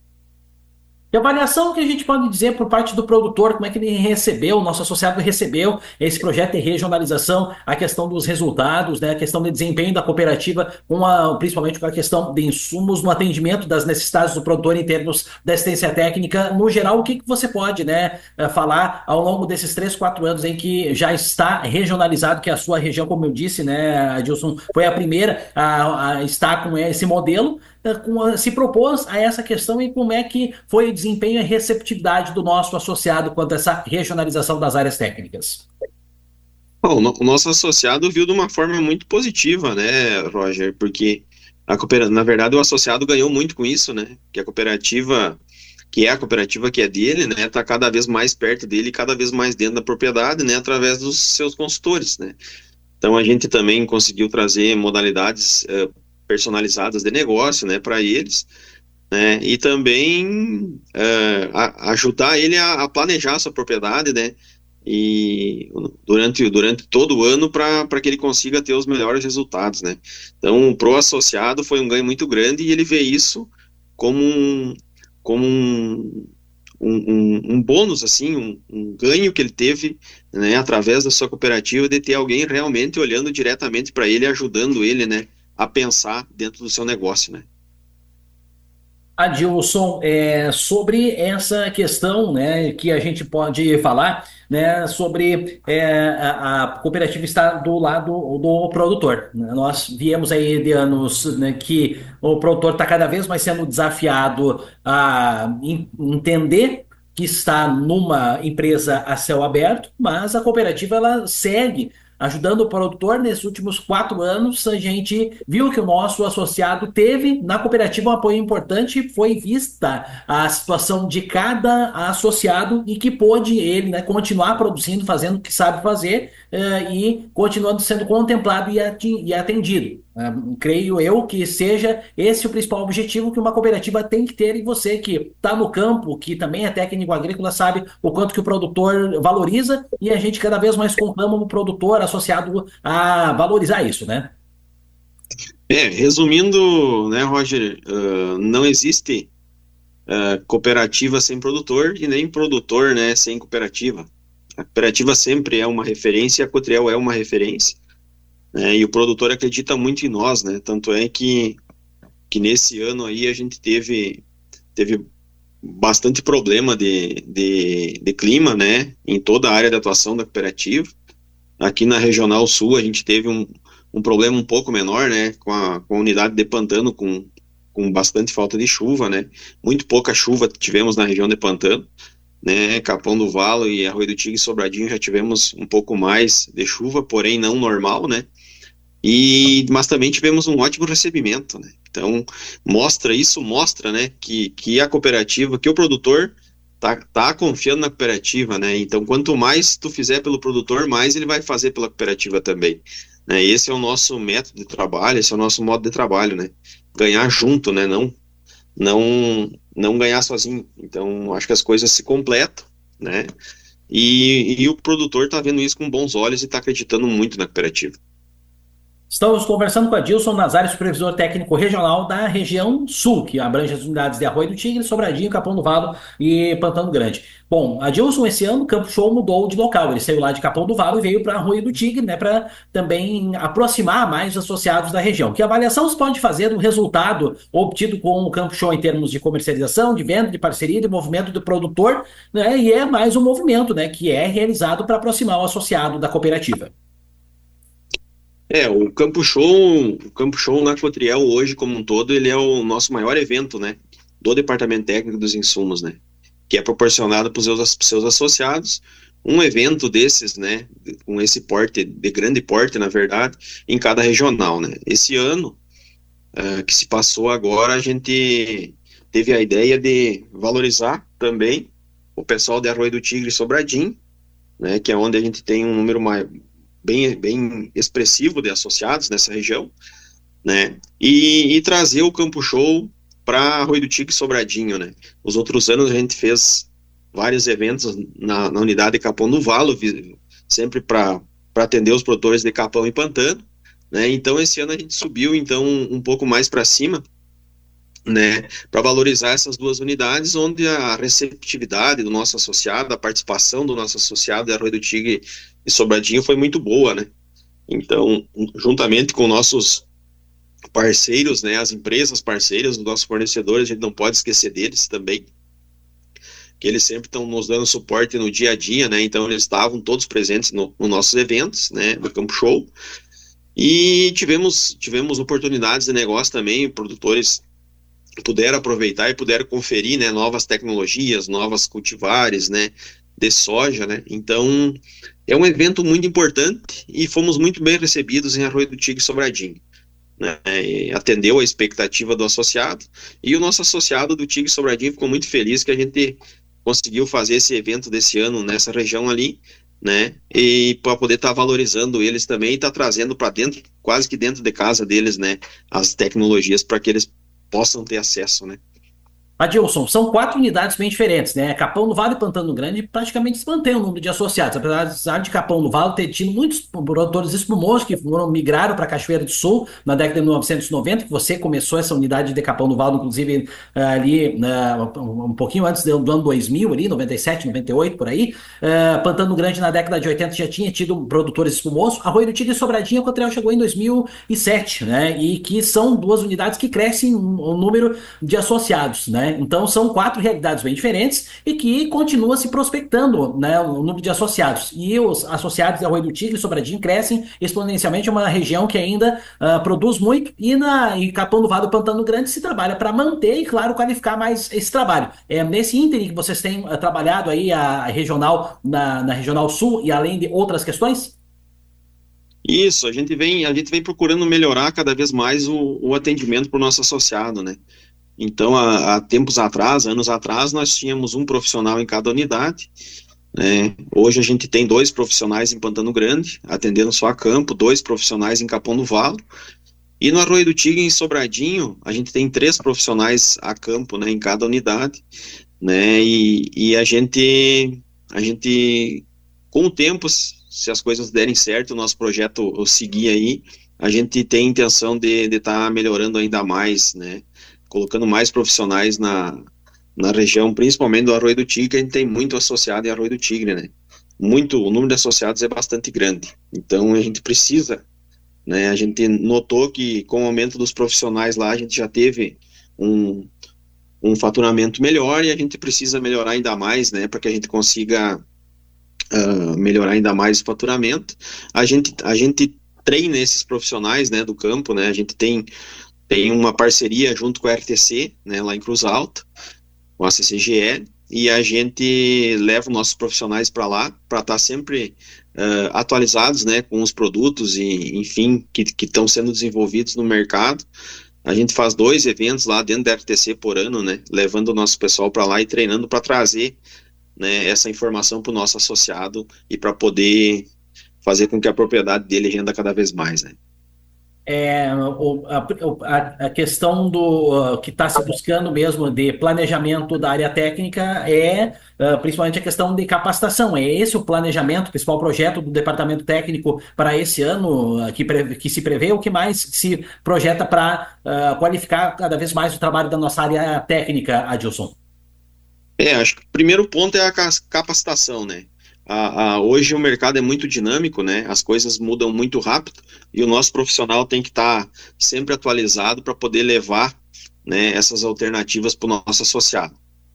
E a avaliação que a gente pode dizer por parte do produtor, como é que ele recebeu, o nosso associado recebeu esse projeto de regionalização, a questão dos resultados, né, a questão de desempenho da cooperativa, com a, principalmente com a questão de insumos no atendimento das necessidades do produtor em termos de assistência técnica. No geral, o que, que você pode, né, falar ao longo desses três, quatro anos em que já está regionalizado, que a sua região, como eu disse, né, Adilson, foi a primeira a, a estar com esse modelo, se propôs a essa questão e como é que foi o desempenho e a receptividade do nosso associado quanto a essa regionalização das áreas técnicas? Bom, o nosso associado viu de uma forma muito positiva, né, Roger, porque a cooperativa, na verdade o associado ganhou muito com isso, né, que a cooperativa, que é a cooperativa que é dele, né, está cada vez mais perto dele, cada vez mais dentro da propriedade, né, através dos seus consultores, né. Então a gente também conseguiu trazer modalidades uh, personalizadas de negócio, né, para eles, né, e também uh, a, ajudar ele a, a planejar a sua propriedade, né, e durante, durante todo o ano para que ele consiga ter os melhores resultados, né. Então, pro associado foi um ganho muito grande e ele vê isso como um, como um, um, um, um bônus, assim, um, um ganho que ele teve, né, através da sua cooperativa, de ter alguém realmente olhando diretamente para ele, ajudando ele, né, a pensar dentro do seu negócio, né? Adilson, é, sobre essa questão, né, que a gente pode falar, né, sobre é, a, a cooperativa estar do lado do produtor. Nós viemos aí de anos, né, que o produtor está cada vez mais sendo desafiado a in, entender que está numa empresa a céu aberto, mas a cooperativa ela segue ajudando o produtor. Nesses últimos quatro anos, a gente viu que o nosso associado teve na cooperativa um apoio importante, foi vista a situação de cada associado e que pôde ele, né, continuar produzindo, fazendo o que sabe fazer uh, e continuando sendo contemplado e atendido. Uh, creio eu que seja esse o principal objetivo que uma cooperativa tem que ter, e você que está no campo, que também é técnico agrícola, sabe o quanto que o produtor valoriza, e a gente cada vez mais conclama o produtor associado a valorizar isso, né? É, resumindo, né, Roger, uh, não existe uh, cooperativa sem produtor e nem produtor, né, sem cooperativa. A cooperativa sempre é uma referência, a Cotriel é uma referência. É, e o produtor acredita muito em nós, né? Tanto é que, que nesse ano aí a gente teve, teve bastante problema de, de, de clima, né? Em toda a área de atuação da cooperativa. Aqui na Regional Sul a gente teve um, um problema um pouco menor, né? Com a, com a unidade de Pantano, com, com bastante falta de chuva, né? Muito pouca chuva tivemos na região de Pantano. né, Capão do Valo e Arroio do Tigre e Sobradinho já tivemos um pouco mais de chuva, porém não normal, né, e, mas também tivemos um ótimo recebimento, né, então mostra isso, mostra, né, que, que a cooperativa, que o produtor tá, tá confiando na cooperativa, né, então quanto mais tu fizer pelo produtor, mais ele vai fazer pela cooperativa também, né, esse é o nosso método de trabalho, esse é o nosso modo de trabalho, né, ganhar junto, né, não não não ganhar sozinho. Então acho que as coisas se completam, né, e, e o produtor está vendo isso com bons olhos e está acreditando muito na cooperativa. Estamos conversando com Adilson Nazário, supervisor técnico regional da região sul, que abrange as unidades de Arroio do Tigre, Sobradinho, Capão do Valo e Pantano Grande. Bom, Adilson, esse ano o Campo Show mudou de local, ele saiu lá de Capão do Valo e veio para Arroio do Tigre, né, para também aproximar mais os associados da região. Que avaliação se pode fazer do resultado obtido com o Campo Show em termos de comercialização, de venda, de parceria, de movimento do produtor, né, e é mais um movimento, né, que é realizado para aproximar o associado da cooperativa. É, o Campo Show, o Campo Show na Cotriel hoje, como um todo, ele é o nosso maior evento, né, do Departamento Técnico dos Insumos, né, que é proporcionado para os seus, seus associados, um evento desses, né, com esse porte, de grande porte, na verdade, em cada regional, né. Esse ano, uh, que se passou agora, a gente teve a ideia de valorizar também o pessoal de Arroio do Tigre e Sobradinho, né, que é onde a gente tem um número mais... Bem, bem expressivo de associados nessa região, né, e, e trazer o Campo Show para Arroio do Tigre e Sobradinho, né. Os outros anos a gente fez vários eventos na, na unidade de Capão do Valo, sempre para atender os produtores de Capão e Pantano, né, então esse ano a gente subiu então um, um pouco mais para cima, né, para valorizar essas duas unidades, onde a receptividade do nosso associado, a participação do nosso associado de Arroio do Tigre e Sobradinho foi muito boa, né, então, juntamente com nossos parceiros, né, as empresas parceiras, os nossos fornecedores, a gente não pode esquecer deles também, que eles sempre estão nos dando suporte no dia a dia, né, então eles estavam todos presentes no, nos nossos eventos, né, do Campo Show, e tivemos, tivemos oportunidades de negócio também, produtores puderam aproveitar e puderam conferir, né, novas tecnologias, novas cultivares, né, de soja, né, então é um evento muito importante e fomos muito bem recebidos em Arroio do Tigre e Sobradinho, né, e atendeu a expectativa do associado, e o nosso associado do Tigre e Sobradinho ficou muito feliz que a gente conseguiu fazer esse evento desse ano nessa região ali, né, e para poder estar tá valorizando eles também e estar tá trazendo para dentro, quase que dentro de casa deles, né, as tecnologias para que eles possam ter acesso, né. Adilson, são quatro unidades bem diferentes, né? Capão do Valo e Pantano Grande praticamente se mantém o número de associados, apesar de Capão do Valo ter tido muitos produtores espumosos que foram, migraram para Cachoeira do Sul na década de mil novecentos e noventa, que você começou essa unidade de Capão do Valo, inclusive ali uh, um pouquinho antes do ano dois mil, ali, noventa e sete, noventa e oito, por aí. Uh, Pantano Grande na década de oitenta já tinha tido produtores espumosos. Arroio do Tigre e Sobradinho, a Cotriel chegou em dois mil e sete, né? E que são duas unidades que crescem o número de associados, né? Então são quatro realidades bem diferentes e que continua se prospectando, né, o número de associados. E os associados de Arroio do Tigre e Sobradinho crescem exponencialmente, é uma região que ainda uh, produz muito, e na e Capão do Valo e Pantano Grande se trabalha para manter e, claro, qualificar mais esse trabalho. É nesse ínterim que vocês têm uh, trabalhado aí a, a regional, na, na Regional Sul, e além de outras questões? Isso, a gente vem, a gente vem procurando melhorar cada vez mais o, o atendimento para o nosso associado, né? Então, há, há tempos atrás, anos atrás, nós tínhamos um profissional em cada unidade, né? Hoje a gente tem dois profissionais em Pantano Grande, atendendo só a campo, dois profissionais em Capão do Valo, e no Arroio do Tigre, em Sobradinho, a gente tem três profissionais a campo, né, em cada unidade, né? E, e a gente, a gente, com o tempo, se as coisas derem certo, o nosso projeto seguir aí, a gente tem a intenção de estar tá melhorando ainda mais, né? Colocando mais profissionais na, na região, principalmente do Arroio do Tigre, a gente tem muito associado em Arroio do Tigre, né? Muito, o número de associados é bastante grande. Então, a gente precisa, né? A gente notou que com o aumento dos profissionais lá, a gente já teve um, um faturamento melhor e a gente precisa melhorar ainda mais, né? Para que a gente consiga uh, melhorar ainda mais o faturamento. A gente, a gente treina esses profissionais, né, do campo, né? A gente tem Tem uma parceria junto com a R T C, né, lá em Cruz Alta, com a C C G L, e a gente leva os nossos profissionais para lá, para estar sempre uh, atualizados, né, com os produtos, e, enfim, que estão sendo desenvolvidos no mercado. A gente faz dois eventos lá dentro da R T C por ano, né, levando o nosso pessoal para lá e treinando para trazer, né, essa informação para o nosso associado e para poder fazer com que a propriedade dele renda cada vez mais, né. É, o, a, a questão do uh, que está se buscando mesmo de planejamento da área técnica é uh, principalmente a questão de capacitação. É esse o planejamento, o principal projeto do departamento técnico para esse ano uh, que, pre, que se prevê, o que mais se projeta para uh, qualificar cada vez mais o trabalho da nossa área técnica, Adilson? É, acho que o primeiro ponto é a capacitação, né? A, a, hoje o mercado é muito dinâmico, né? As coisas mudam muito rápido e o nosso profissional tem que estar tá sempre atualizado para poder levar, né, essas alternativas para o nosso associado.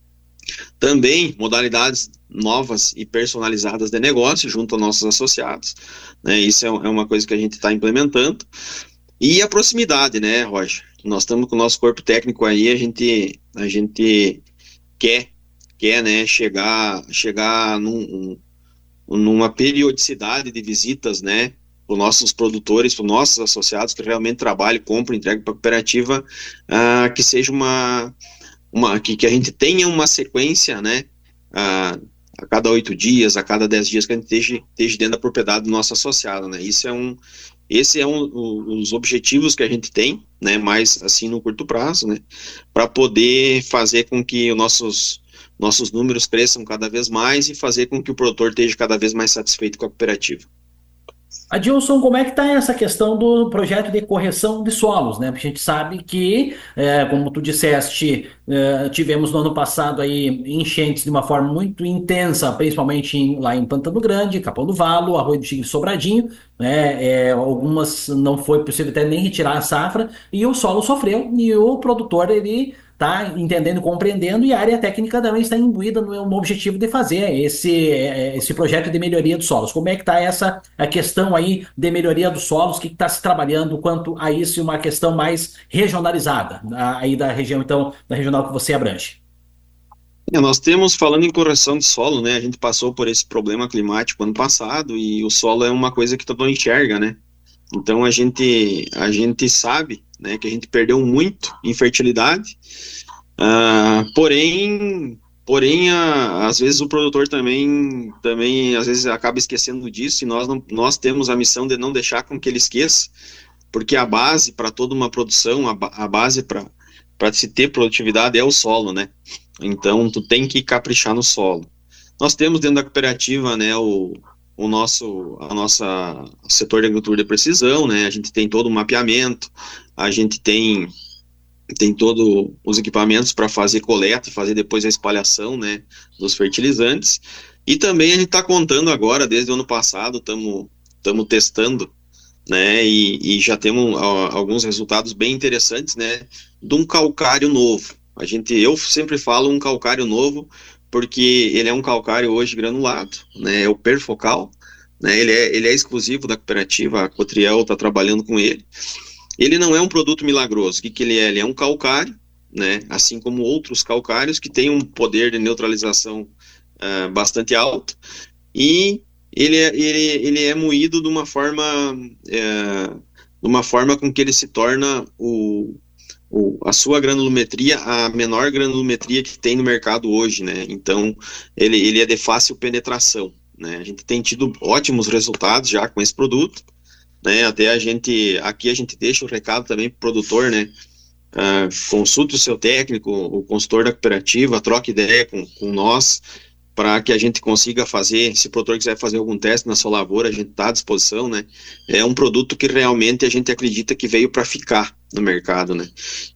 Também modalidades novas e personalizadas de negócio junto aos nossos associados, né? Isso é, é uma coisa que a gente está implementando. E a proximidade, né, Roger? Nós estamos com o nosso corpo técnico aí, a gente, a gente quer, quer né, chegar, chegar num... numa periodicidade de visitas, né, para os nossos produtores, para os nossos associados que realmente trabalham, compram, entregam para a cooperativa, uh, que seja uma, uma que, que a gente tenha uma sequência, né, uh, a cada oito dias, a cada dez dias que a gente esteja, esteja dentro da propriedade do nosso associado, né. Isso é um, esse é um, um os objetivos que a gente tem, né, mais assim no curto prazo, né, para poder fazer com que os nossos nossos números cresçam cada vez mais e fazer com que o produtor esteja cada vez mais satisfeito com a cooperativa. Adilson, como é que está essa questão do projeto de correção de solos, né? Porque a gente sabe que, é, como tu disseste, é, tivemos no ano passado aí enchentes de uma forma muito intensa, principalmente em, lá em Pantano Grande, Capão do Valo, Arroio do Tigre e Sobradinho, né? É, algumas não foi possível até nem retirar a safra e o solo sofreu e o produtor, ele está entendendo, compreendendo, e a área técnica também está imbuída no, no objetivo de fazer esse, esse projeto de melhoria dos solos. Como é que está essa a questão aí de melhoria dos solos? O que está se trabalhando quanto a isso e uma questão mais regionalizada aí da região, então, da regional que você abrange? É, nós temos, falando em correção de solo, né, a gente passou por esse problema climático ano passado e o solo é uma coisa que todo mundo enxerga, né? Então a gente, a gente sabe, né, que a gente perdeu muito em fertilidade, uh, porém, porém a, às vezes o produtor também, também às vezes acaba esquecendo disso e nós, não, nós temos a missão de não deixar com que ele esqueça, porque a base para toda uma produção, a, a base para para se ter produtividade é o solo, né? Então tu tem que caprichar no solo. Nós temos dentro da cooperativa, né, o o nosso, a nossa setor de agricultura de precisão, né, a gente tem todo o mapeamento, a gente tem, tem todos os equipamentos para fazer coleta e fazer depois a espalhação, né, dos fertilizantes, e também a gente está contando agora, desde o ano passado, estamos testando, né, e, e já temos ó, alguns resultados bem interessantes, né, de um calcário novo. A gente, eu sempre falo um calcário novo, porque ele é um calcário hoje granulado, né, é o Perfocal, né, ele, é, ele é exclusivo da cooperativa, a Cotriel está trabalhando com ele. Ele não é um produto milagroso, o que, que ele é? Ele é um calcário, né, assim como outros calcários que tem um poder de neutralização uh, bastante alto, e ele é, ele, ele é moído de uma forma, uh, de uma forma com que ele se torna o O, a sua granulometria, a menor granulometria que tem no mercado hoje, né, então ele, ele é de fácil penetração, né, a gente tem tido ótimos resultados já com esse produto, né, até a gente, aqui a gente deixa o recado também para o produtor, né, uh, consulte o seu técnico, o consultor da cooperativa, troque ideia com, com nós, para que a gente consiga fazer, se o produtor quiser fazer algum teste na sua lavoura, a gente está à disposição, né, é um produto que realmente a gente acredita que veio para ficar no mercado, né,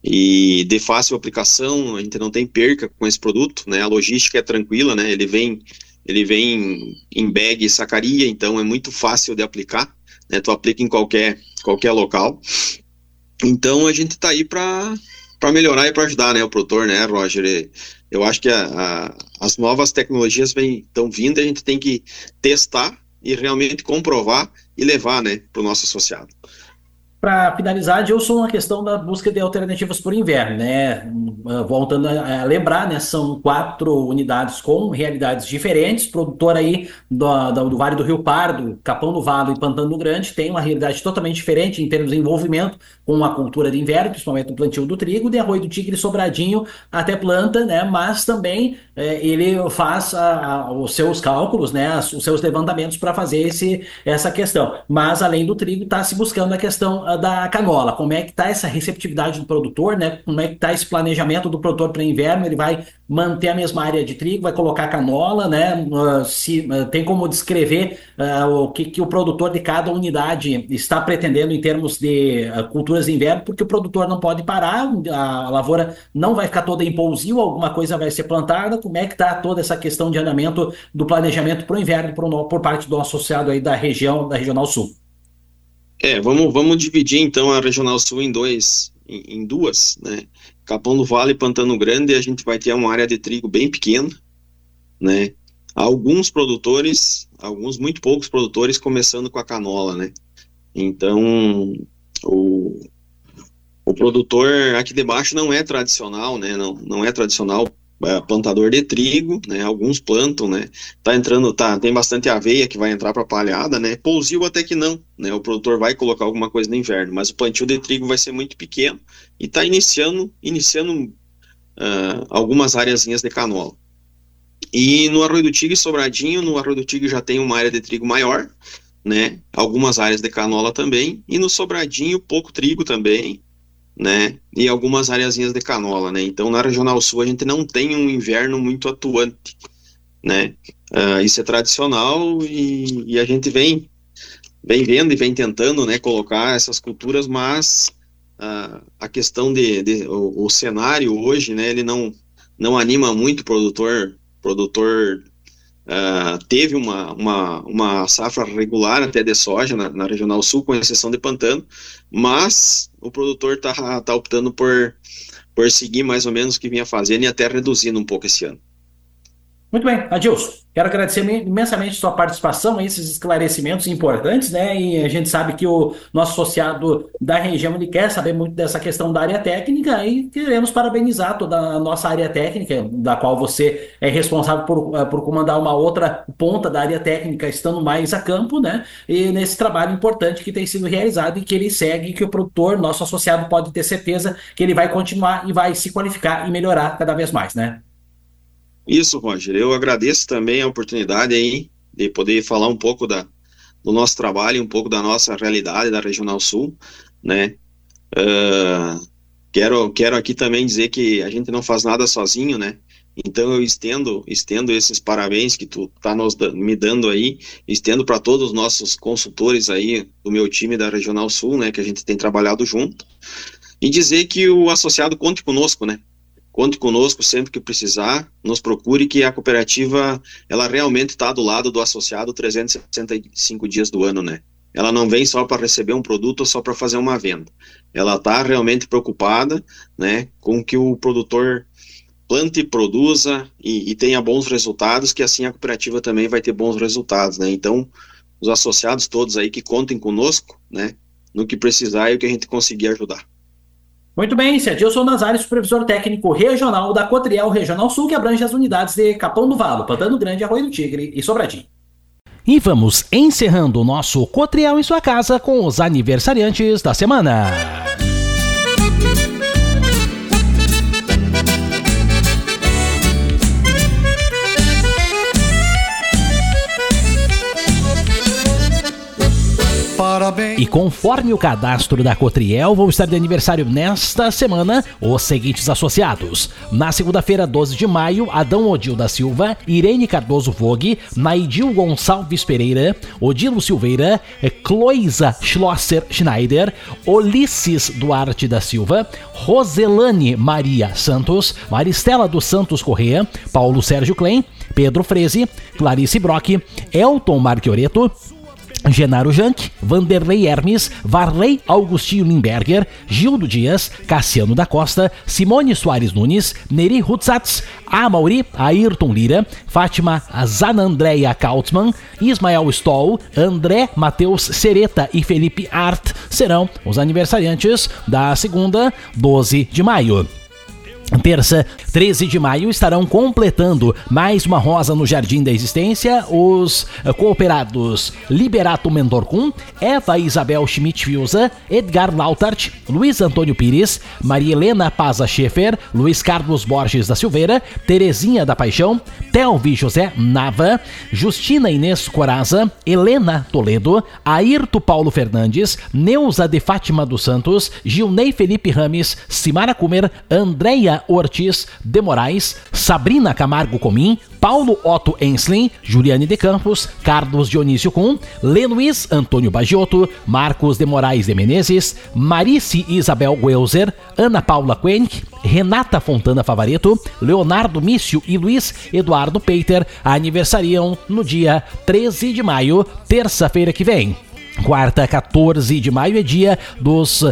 e de fácil aplicação, a gente não tem perca com esse produto, né, a logística é tranquila, né, ele vem, ele vem em bag e sacaria, então é muito fácil de aplicar, né, tu aplica em qualquer, qualquer local, então a gente está aí para para melhorar e para ajudar, né, o produtor, né, Roger. Eu acho que a, a, as novas tecnologias estão vindo, a gente tem que testar e realmente comprovar e levar, né, para o nosso associado. para finalizar, Gilson, uma questão da busca de alternativas para o inverno, né? Voltando a lembrar, né? São quatro unidades com realidades diferentes. O produtor aí do, do, do Vale do Rio Pardo, Capão do Valo e Pantano Grande tem uma realidade totalmente diferente em termos de envolvimento com a cultura de inverno, principalmente o plantio do trigo, de Arroio do Tigre e Sobradinho até planta, né? Mas também é, ele faz a, a, os seus cálculos, né? Os seus levantamentos para fazer esse, essa questão. Mas além do trigo, está se buscando a questão da canola. Como é que está essa receptividade do produtor, né? Como é que está esse planejamento do produtor para inverno? Ele vai manter a mesma área de trigo, vai colocar canola, né? Uh, se, uh, tem como descrever uh, o que, que o produtor de cada unidade está pretendendo em termos de uh, culturas de inverno, porque o produtor não pode parar, a lavoura não vai ficar toda em pousio, alguma coisa vai ser plantada. Como é que está toda essa questão de andamento do planejamento para o inverno por, por parte do associado aí da região, da Regional Sul? É, vamos, vamos dividir então a Regional Sul em dois, em, em duas, né? Capão do Vale e Pantano Grande, a gente vai ter uma área de trigo bem pequena, né? Alguns produtores, alguns muito poucos produtores começando com a canola, né? Então, o, o produtor aqui de baixo não é tradicional, né? Não, não é tradicional é, plantador de trigo, né? Alguns plantam, né? Tá entrando, tá, tem bastante aveia que vai entrar para palhada, né? Pousio até que não, né? O produtor vai colocar alguma coisa no inverno, mas o plantio de trigo vai ser muito pequeno e tá iniciando, iniciando uh, algumas areazinhas de canola. E no Arroio do Tigre e Sobradinho, no Arroio do Tigre já tem uma área de trigo maior, né? Algumas áreas de canola também, e no Sobradinho pouco trigo também, né, e algumas areazinhas de canola, né, então na Regional Sul a gente não tem um inverno muito atuante, né, uh, isso é tradicional e, e a gente vem, vem vendo e vem tentando, né, colocar essas culturas, mas uh, a questão de, de o, o cenário hoje, né, ele não, não anima muito o produtor, produtor Uh, teve uma, uma, uma safra regular até de soja na, na Regional Sul, com exceção de Pantano, mas o produtor está tá optando por, por seguir mais ou menos o que vinha fazendo e até reduzindo um pouco esse ano. Muito bem, Adilson, quero agradecer imensamente a sua participação, esses esclarecimentos importantes, né, e a gente sabe que o nosso associado da região, ele quer saber muito dessa questão da área técnica e queremos parabenizar toda a nossa área técnica, da qual você é responsável por, por comandar uma outra ponta da área técnica, estando mais a campo, né, e nesse trabalho importante que tem sido realizado e que ele segue, que o produtor, nosso associado, pode ter certeza que ele vai continuar e vai se qualificar e melhorar cada vez mais, né? Isso, Roger, eu agradeço também a oportunidade aí de poder falar um pouco da, do nosso trabalho, um pouco da nossa realidade da Regional Sul, né, uh, quero, quero aqui também dizer que a gente não faz nada sozinho, né, então eu estendo, estendo esses parabéns que tu tá nos, me dando aí, estendo para todos os nossos consultores aí do meu time da Regional Sul, né, que a gente tem trabalhado junto, e dizer que o associado conte conosco, né, conte conosco sempre que precisar, nos procure, que a cooperativa, ela realmente está do lado do associado trezentos e sessenta e cinco dias do ano, né? Ela não vem só para receber um produto ou só para fazer uma venda. Ela está realmente preocupada, né, com que o produtor plante, produza e, e tenha bons resultados, que assim a cooperativa também vai ter bons resultados, né? Então, os associados todos aí que contem conosco, né, no que precisar e o que a gente conseguir ajudar. Muito bem, esse é Adilson Nazário, supervisor técnico regional da Cotriel Regional Sul, que abrange as unidades de Capão do Valo, Pantano Grande, Arroio do Tigre e Sobradinho. E vamos encerrando o nosso Cotriel em sua casa com os aniversariantes da semana. E conforme o cadastro da Cotriel, vão estar de aniversário nesta semana os seguintes associados. Na segunda-feira, doze de maio, Adão Odil da Silva, Irene Cardoso Vogue, Naidil Gonçalves Pereira, Odilo Silveira, Cloisa Schlosser Schneider, Ulisses Duarte da Silva, Roselane Maria Santos, Maristela dos Santos Corrêa, Paulo Sérgio Klein, Pedro Freze, Clarice Brock, Elton Marchioreto, Genaro Janck, Vanderlei Hermes, Varley Augustinho Limberger, Gildo Dias, Cassiano da Costa, Simone Soares Nunes, Neri Hutzatz, Amauri Ayrton Lira, Fátima Zanandreia Kautzmann, Ismael Stoll, André Matheus Sereta e Felipe Art serão os aniversariantes da segunda, doze de maio. Terça, treze de maio, estarão completando mais uma rosa no Jardim da Existência os cooperados Liberato Mendorcum, Eva Isabel Schmidt-Fiuza, Edgar Lautart, Luiz Antônio Pires, Maria Helena Paza Schaeffer, Luiz Carlos Borges da Silveira, Terezinha da Paixão, Telvi José Nava, Justina Inês Coraza, Helena Toledo, Ayrto Paulo Fernandes, Neuza de Fátima dos Santos, Gilney Felipe Rames, Simara Kumer, Andréia Ortiz de Moraes, Sabrina Camargo Comim, Paulo Otto Enslin, Juliane de Campos, Carlos Dionísio Kuhn, Lê Luiz Antônio Bagiotto, Marcos de Moraes de Menezes, Marice Isabel Welser, Ana Paula Quenck, Renata Fontana Favareto, Leonardo Mício e Luiz Eduardo Peiter aniversariam no dia treze de maio, terça-feira que vem. Quarta, quatorze de maio, é dia dos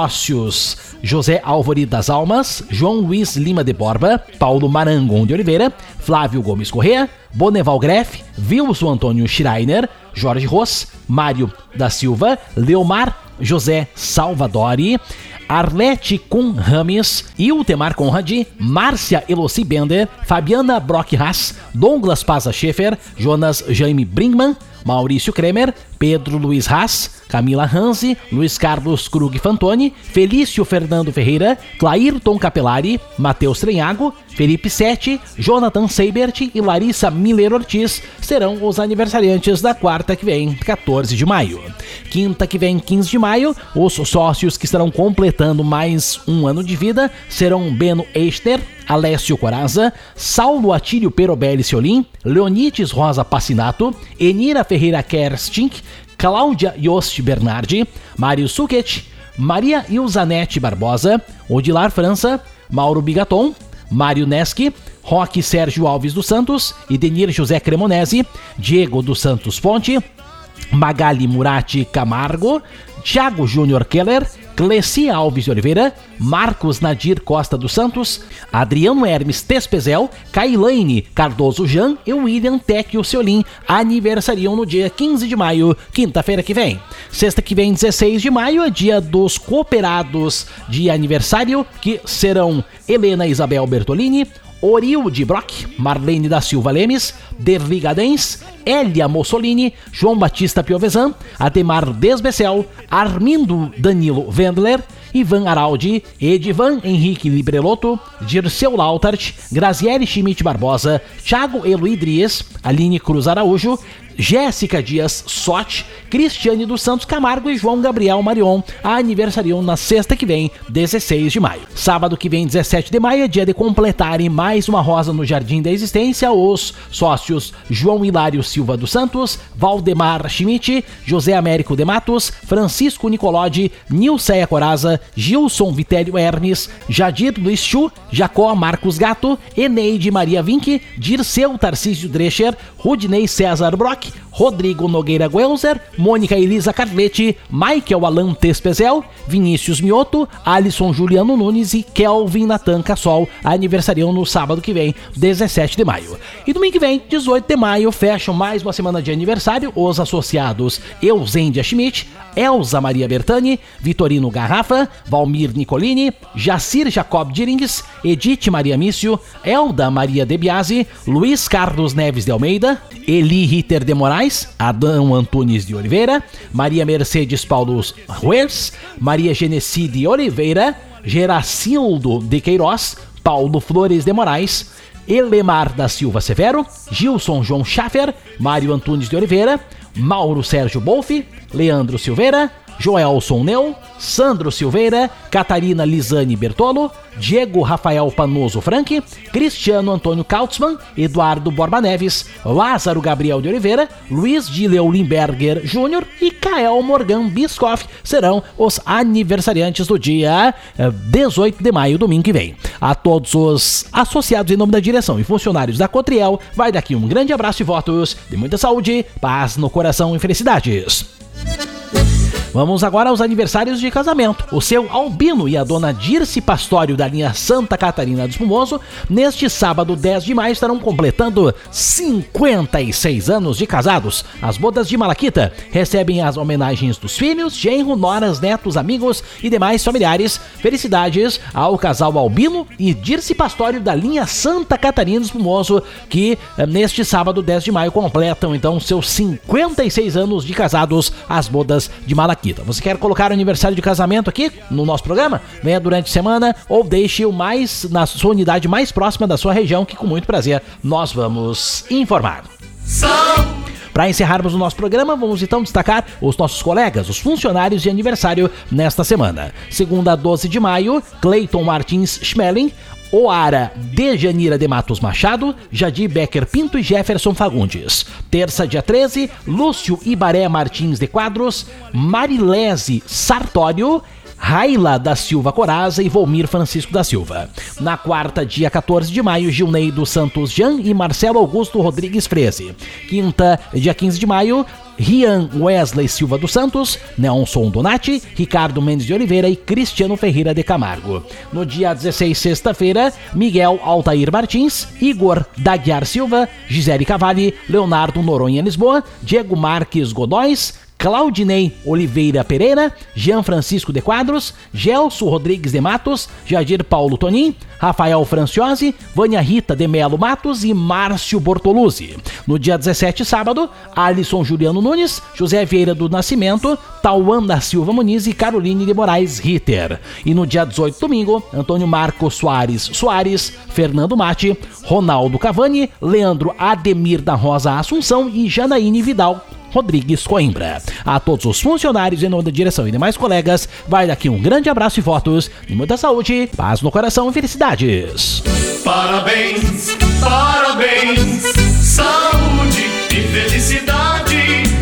sócios José Álvaro das Almas, João Luiz Lima de Borba, Paulo Marangon de Oliveira, Flávio Gomes Correa, Boneval Greff, Wilson Antônio Schreiner, Jorge Ross, Mário da Silva, Leomar José Salvadori, Arlete Kuhn Rames, Iltemar Conrad, Márcia Eloci Bender, Fabiana Brock Haas, Douglas Paza Schaeffer, Jonas Jaime Brinkmann, Maurício Kremer, Pedro Luiz Haas, Camila Hanzi, Luiz Carlos Krug Fantoni, Felício Fernando Ferreira, Clairton Capelari, Matheus Trenhago, Felipe Sete, Jonathan Seibert e Larissa Miller Ortiz serão os aniversariantes da quarta que vem, quatorze de maio. Quinta que vem, quinze de maio, os sócios que estarão completando mais um ano de vida serão Beno Eichter, Alessio Coraza, Saulo Atílio Perobelli Ciolim, Leonides Rosa Passinato, Enira Ferreira Kerstink, Cláudia Yost Bernardi, Mário Suquet, Maria Ilzanete Barbosa, Odilar França, Mauro Bigaton, Mário Neschi, Roque Sérgio Alves dos Santos, Edenir José Cremonese, Diego dos Santos Ponte, Magali Murati Camargo, Thiago Júnior Keller, Cleci Alves de Oliveira, Marcos Nadir Costa dos Santos, Adriano Hermes Tespezel, Kailane Cardoso Jan e William Tecchio Ceolim aniversariam no dia quinze de maio, quinta-feira que vem. Sexta que vem, dezesseis de maio, é dia dos cooperados de aniversário, que serão Helena Isabel Bertolini, Orilde Brock, Marlene da Silva Lemes, Derli Gadens, Elia Mussolini, João Batista Piovesan, Ademar Desbecel, Armindo Danilo Wendler, Ivan Araldi, Edivan Henrique Librelotto, Dirceu Lautart, Graziele Schmidt Barbosa, Thiago Eluidries, Aline Cruz Araújo, Jéssica Dias Sotti, Cristiane dos Santos Camargo e João Gabriel Marion aniversariam na sexta que vem, dezesseis de maio. Sábado que vem, dezessete de maio, é dia de completarem mais uma rosa no Jardim da Existência os sócios João Hilário Silva dos Santos, Valdemar Schmidt, José Américo de Matos, Francisco Nicolodi, Nilceia Coraza, Gilson Vitélio Hermes, Jadir Luiz Chu, Jacó Marcos Gato, Eneide Maria Vinck, Dirceu Tarcísio Drecher, Rudney César Brock, Rodrigo Nogueira Guelzer, Mônica Elisa Carletti, Michael Alan Tespezel, Vinícius Mioto, Alisson Juliano Nunes e Kelvin Natan Cassol aniversariam no sábado que vem, dezessete de maio. E domingo que vem, dezoito de maio, fecham mais uma semana de aniversário os associados Euzendia Schmidt, Elza Maria Bertani, Vitorino Garrafa, Valmir Nicolini, Jacir Jacob Dirings, Edith Maria Mício, Elda Maria De Biasi, Luiz Carlos Neves de Almeida, Eli Ritter de Moraes, Adão Antunes de Oliveira, Maria Mercedes Paulo Ruers, Maria Genecide Oliveira, Geracildo de Queiroz, Paulo Flores de Moraes, Elemar da Silva Severo, Gilson João Schaffer, Mário Antunes de Oliveira, Mauro Sérgio Bolfi, Leandro Silveira, Joelson Neu, Sandro Silveira, Catarina Lisane Bertolo, Diego Rafael Panoso Franque, Cristiano Antônio Kautzmann, Eduardo Borba Neves, Lázaro Gabriel de Oliveira, Luiz Dileu Limberger Júnior e Kael Morgan Biscoff serão os aniversariantes do dia dezoito de maio, domingo que vem. A todos os associados em nome da direção e funcionários da Cotriel, vai daqui um grande abraço e votos de muita saúde, paz no coração e felicidades. Vamos agora aos aniversários de casamento. O seu Albino e a dona Dirce Pastório da linha Santa Catarina do Espumoso, neste sábado dez de maio, estarão completando cinquenta e seis anos de casados. As bodas de Malaquita recebem as homenagens dos filhos, genro, noras, netos, amigos e demais familiares. Felicidades ao casal Albino e Dirce Pastório da linha Santa Catarina do Espumoso, que neste sábado dez de maio completam então seus cinquenta e seis anos de casados, as bodas de Malaquita. Você quer colocar o aniversário de casamento aqui no nosso programa? Venha durante a semana ou deixe-o mais na sua unidade mais próxima da sua região, que com muito prazer nós vamos informar. Para encerrarmos o nosso programa, vamos então destacar os nossos colegas, os funcionários de aniversário nesta semana. Segunda, doze de maio, Cleiton Martins Schmeling, Oara Dejanira de Matos Machado, Jadir Becker Pinto e Jefferson Fagundes. Terça, dia treze, Lúcio Ibaré Martins de Quadros, Marilese Sartório, Raila da Silva Coraza e Volmir Francisco da Silva. Na quarta, dia quatorze de maio, Gilneido Santos Jean e Marcelo Augusto Rodrigues Freze. Quinta, dia quinze de maio, Rian Wesley Silva dos Santos, Nelson Donati, Ricardo Mendes de Oliveira e Cristiano Ferreira de Camargo. No dia dezesseis, sexta-feira, Miguel Altair Martins, Igor Daguiar Silva, Gisele Cavalli, Leonardo Noronha Lisboa, Diego Marques Godóis, Claudinei Oliveira Pereira, Jean Francisco de Quadros, Gelson Rodrigues de Matos, Jadir Paulo Tonin, Rafael Franciosi, Vânia Rita de Melo Matos e Márcio Bortoluzzi. No dia dezessete, sábado, Alisson Juliano Nunes, José Vieira do Nascimento, Tauan da Silva Muniz e Caroline de Moraes Ritter. E no dia dezoito, domingo, Antônio Marcos Soares Soares, Fernando Mate, Ronaldo Cavani, Leandro Ademir da Rosa Assunção e Janaíne Vidal Rodrigues Coimbra. A todos os funcionários em nome da direção e demais colegas, vai daqui um grande abraço e votos de muita saúde, paz no coração e felicidades. Parabéns, parabéns, saúde e felicidade,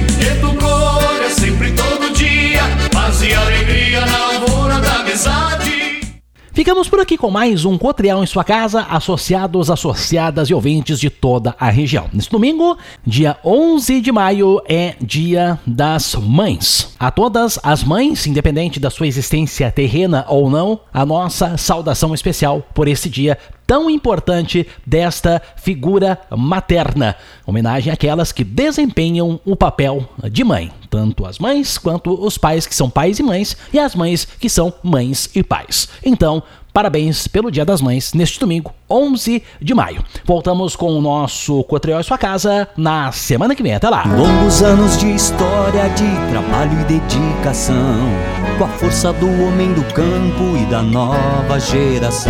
educou é sempre todo dia, paz e alegria na lavoura da amizade. Ficamos por aqui com mais um Cotriel em sua casa, associados, associadas e ouvintes de toda a região. Neste domingo, dia onze de maio, é Dia das Mães. A todas as mães, independente da sua existência terrena ou não, a nossa saudação especial por esse dia tão importante desta figura materna. Homenagem àquelas que desempenham o papel de mãe. Tanto as mães quanto os pais que são pais e mães e as mães que são mães e pais. Então, parabéns pelo Dia das Mães neste domingo, onze de maio. Voltamos com o nosso Cotriel em sua casa na semana que vem. Até lá. Longos anos de história, de trabalho e dedicação, com a força do homem do campo e da nova geração.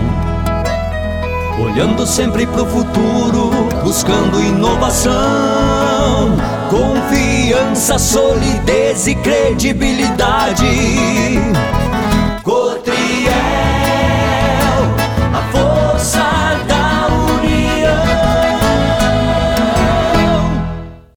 Olhando sempre pro futuro, buscando inovação, confiança, solidez e credibilidade.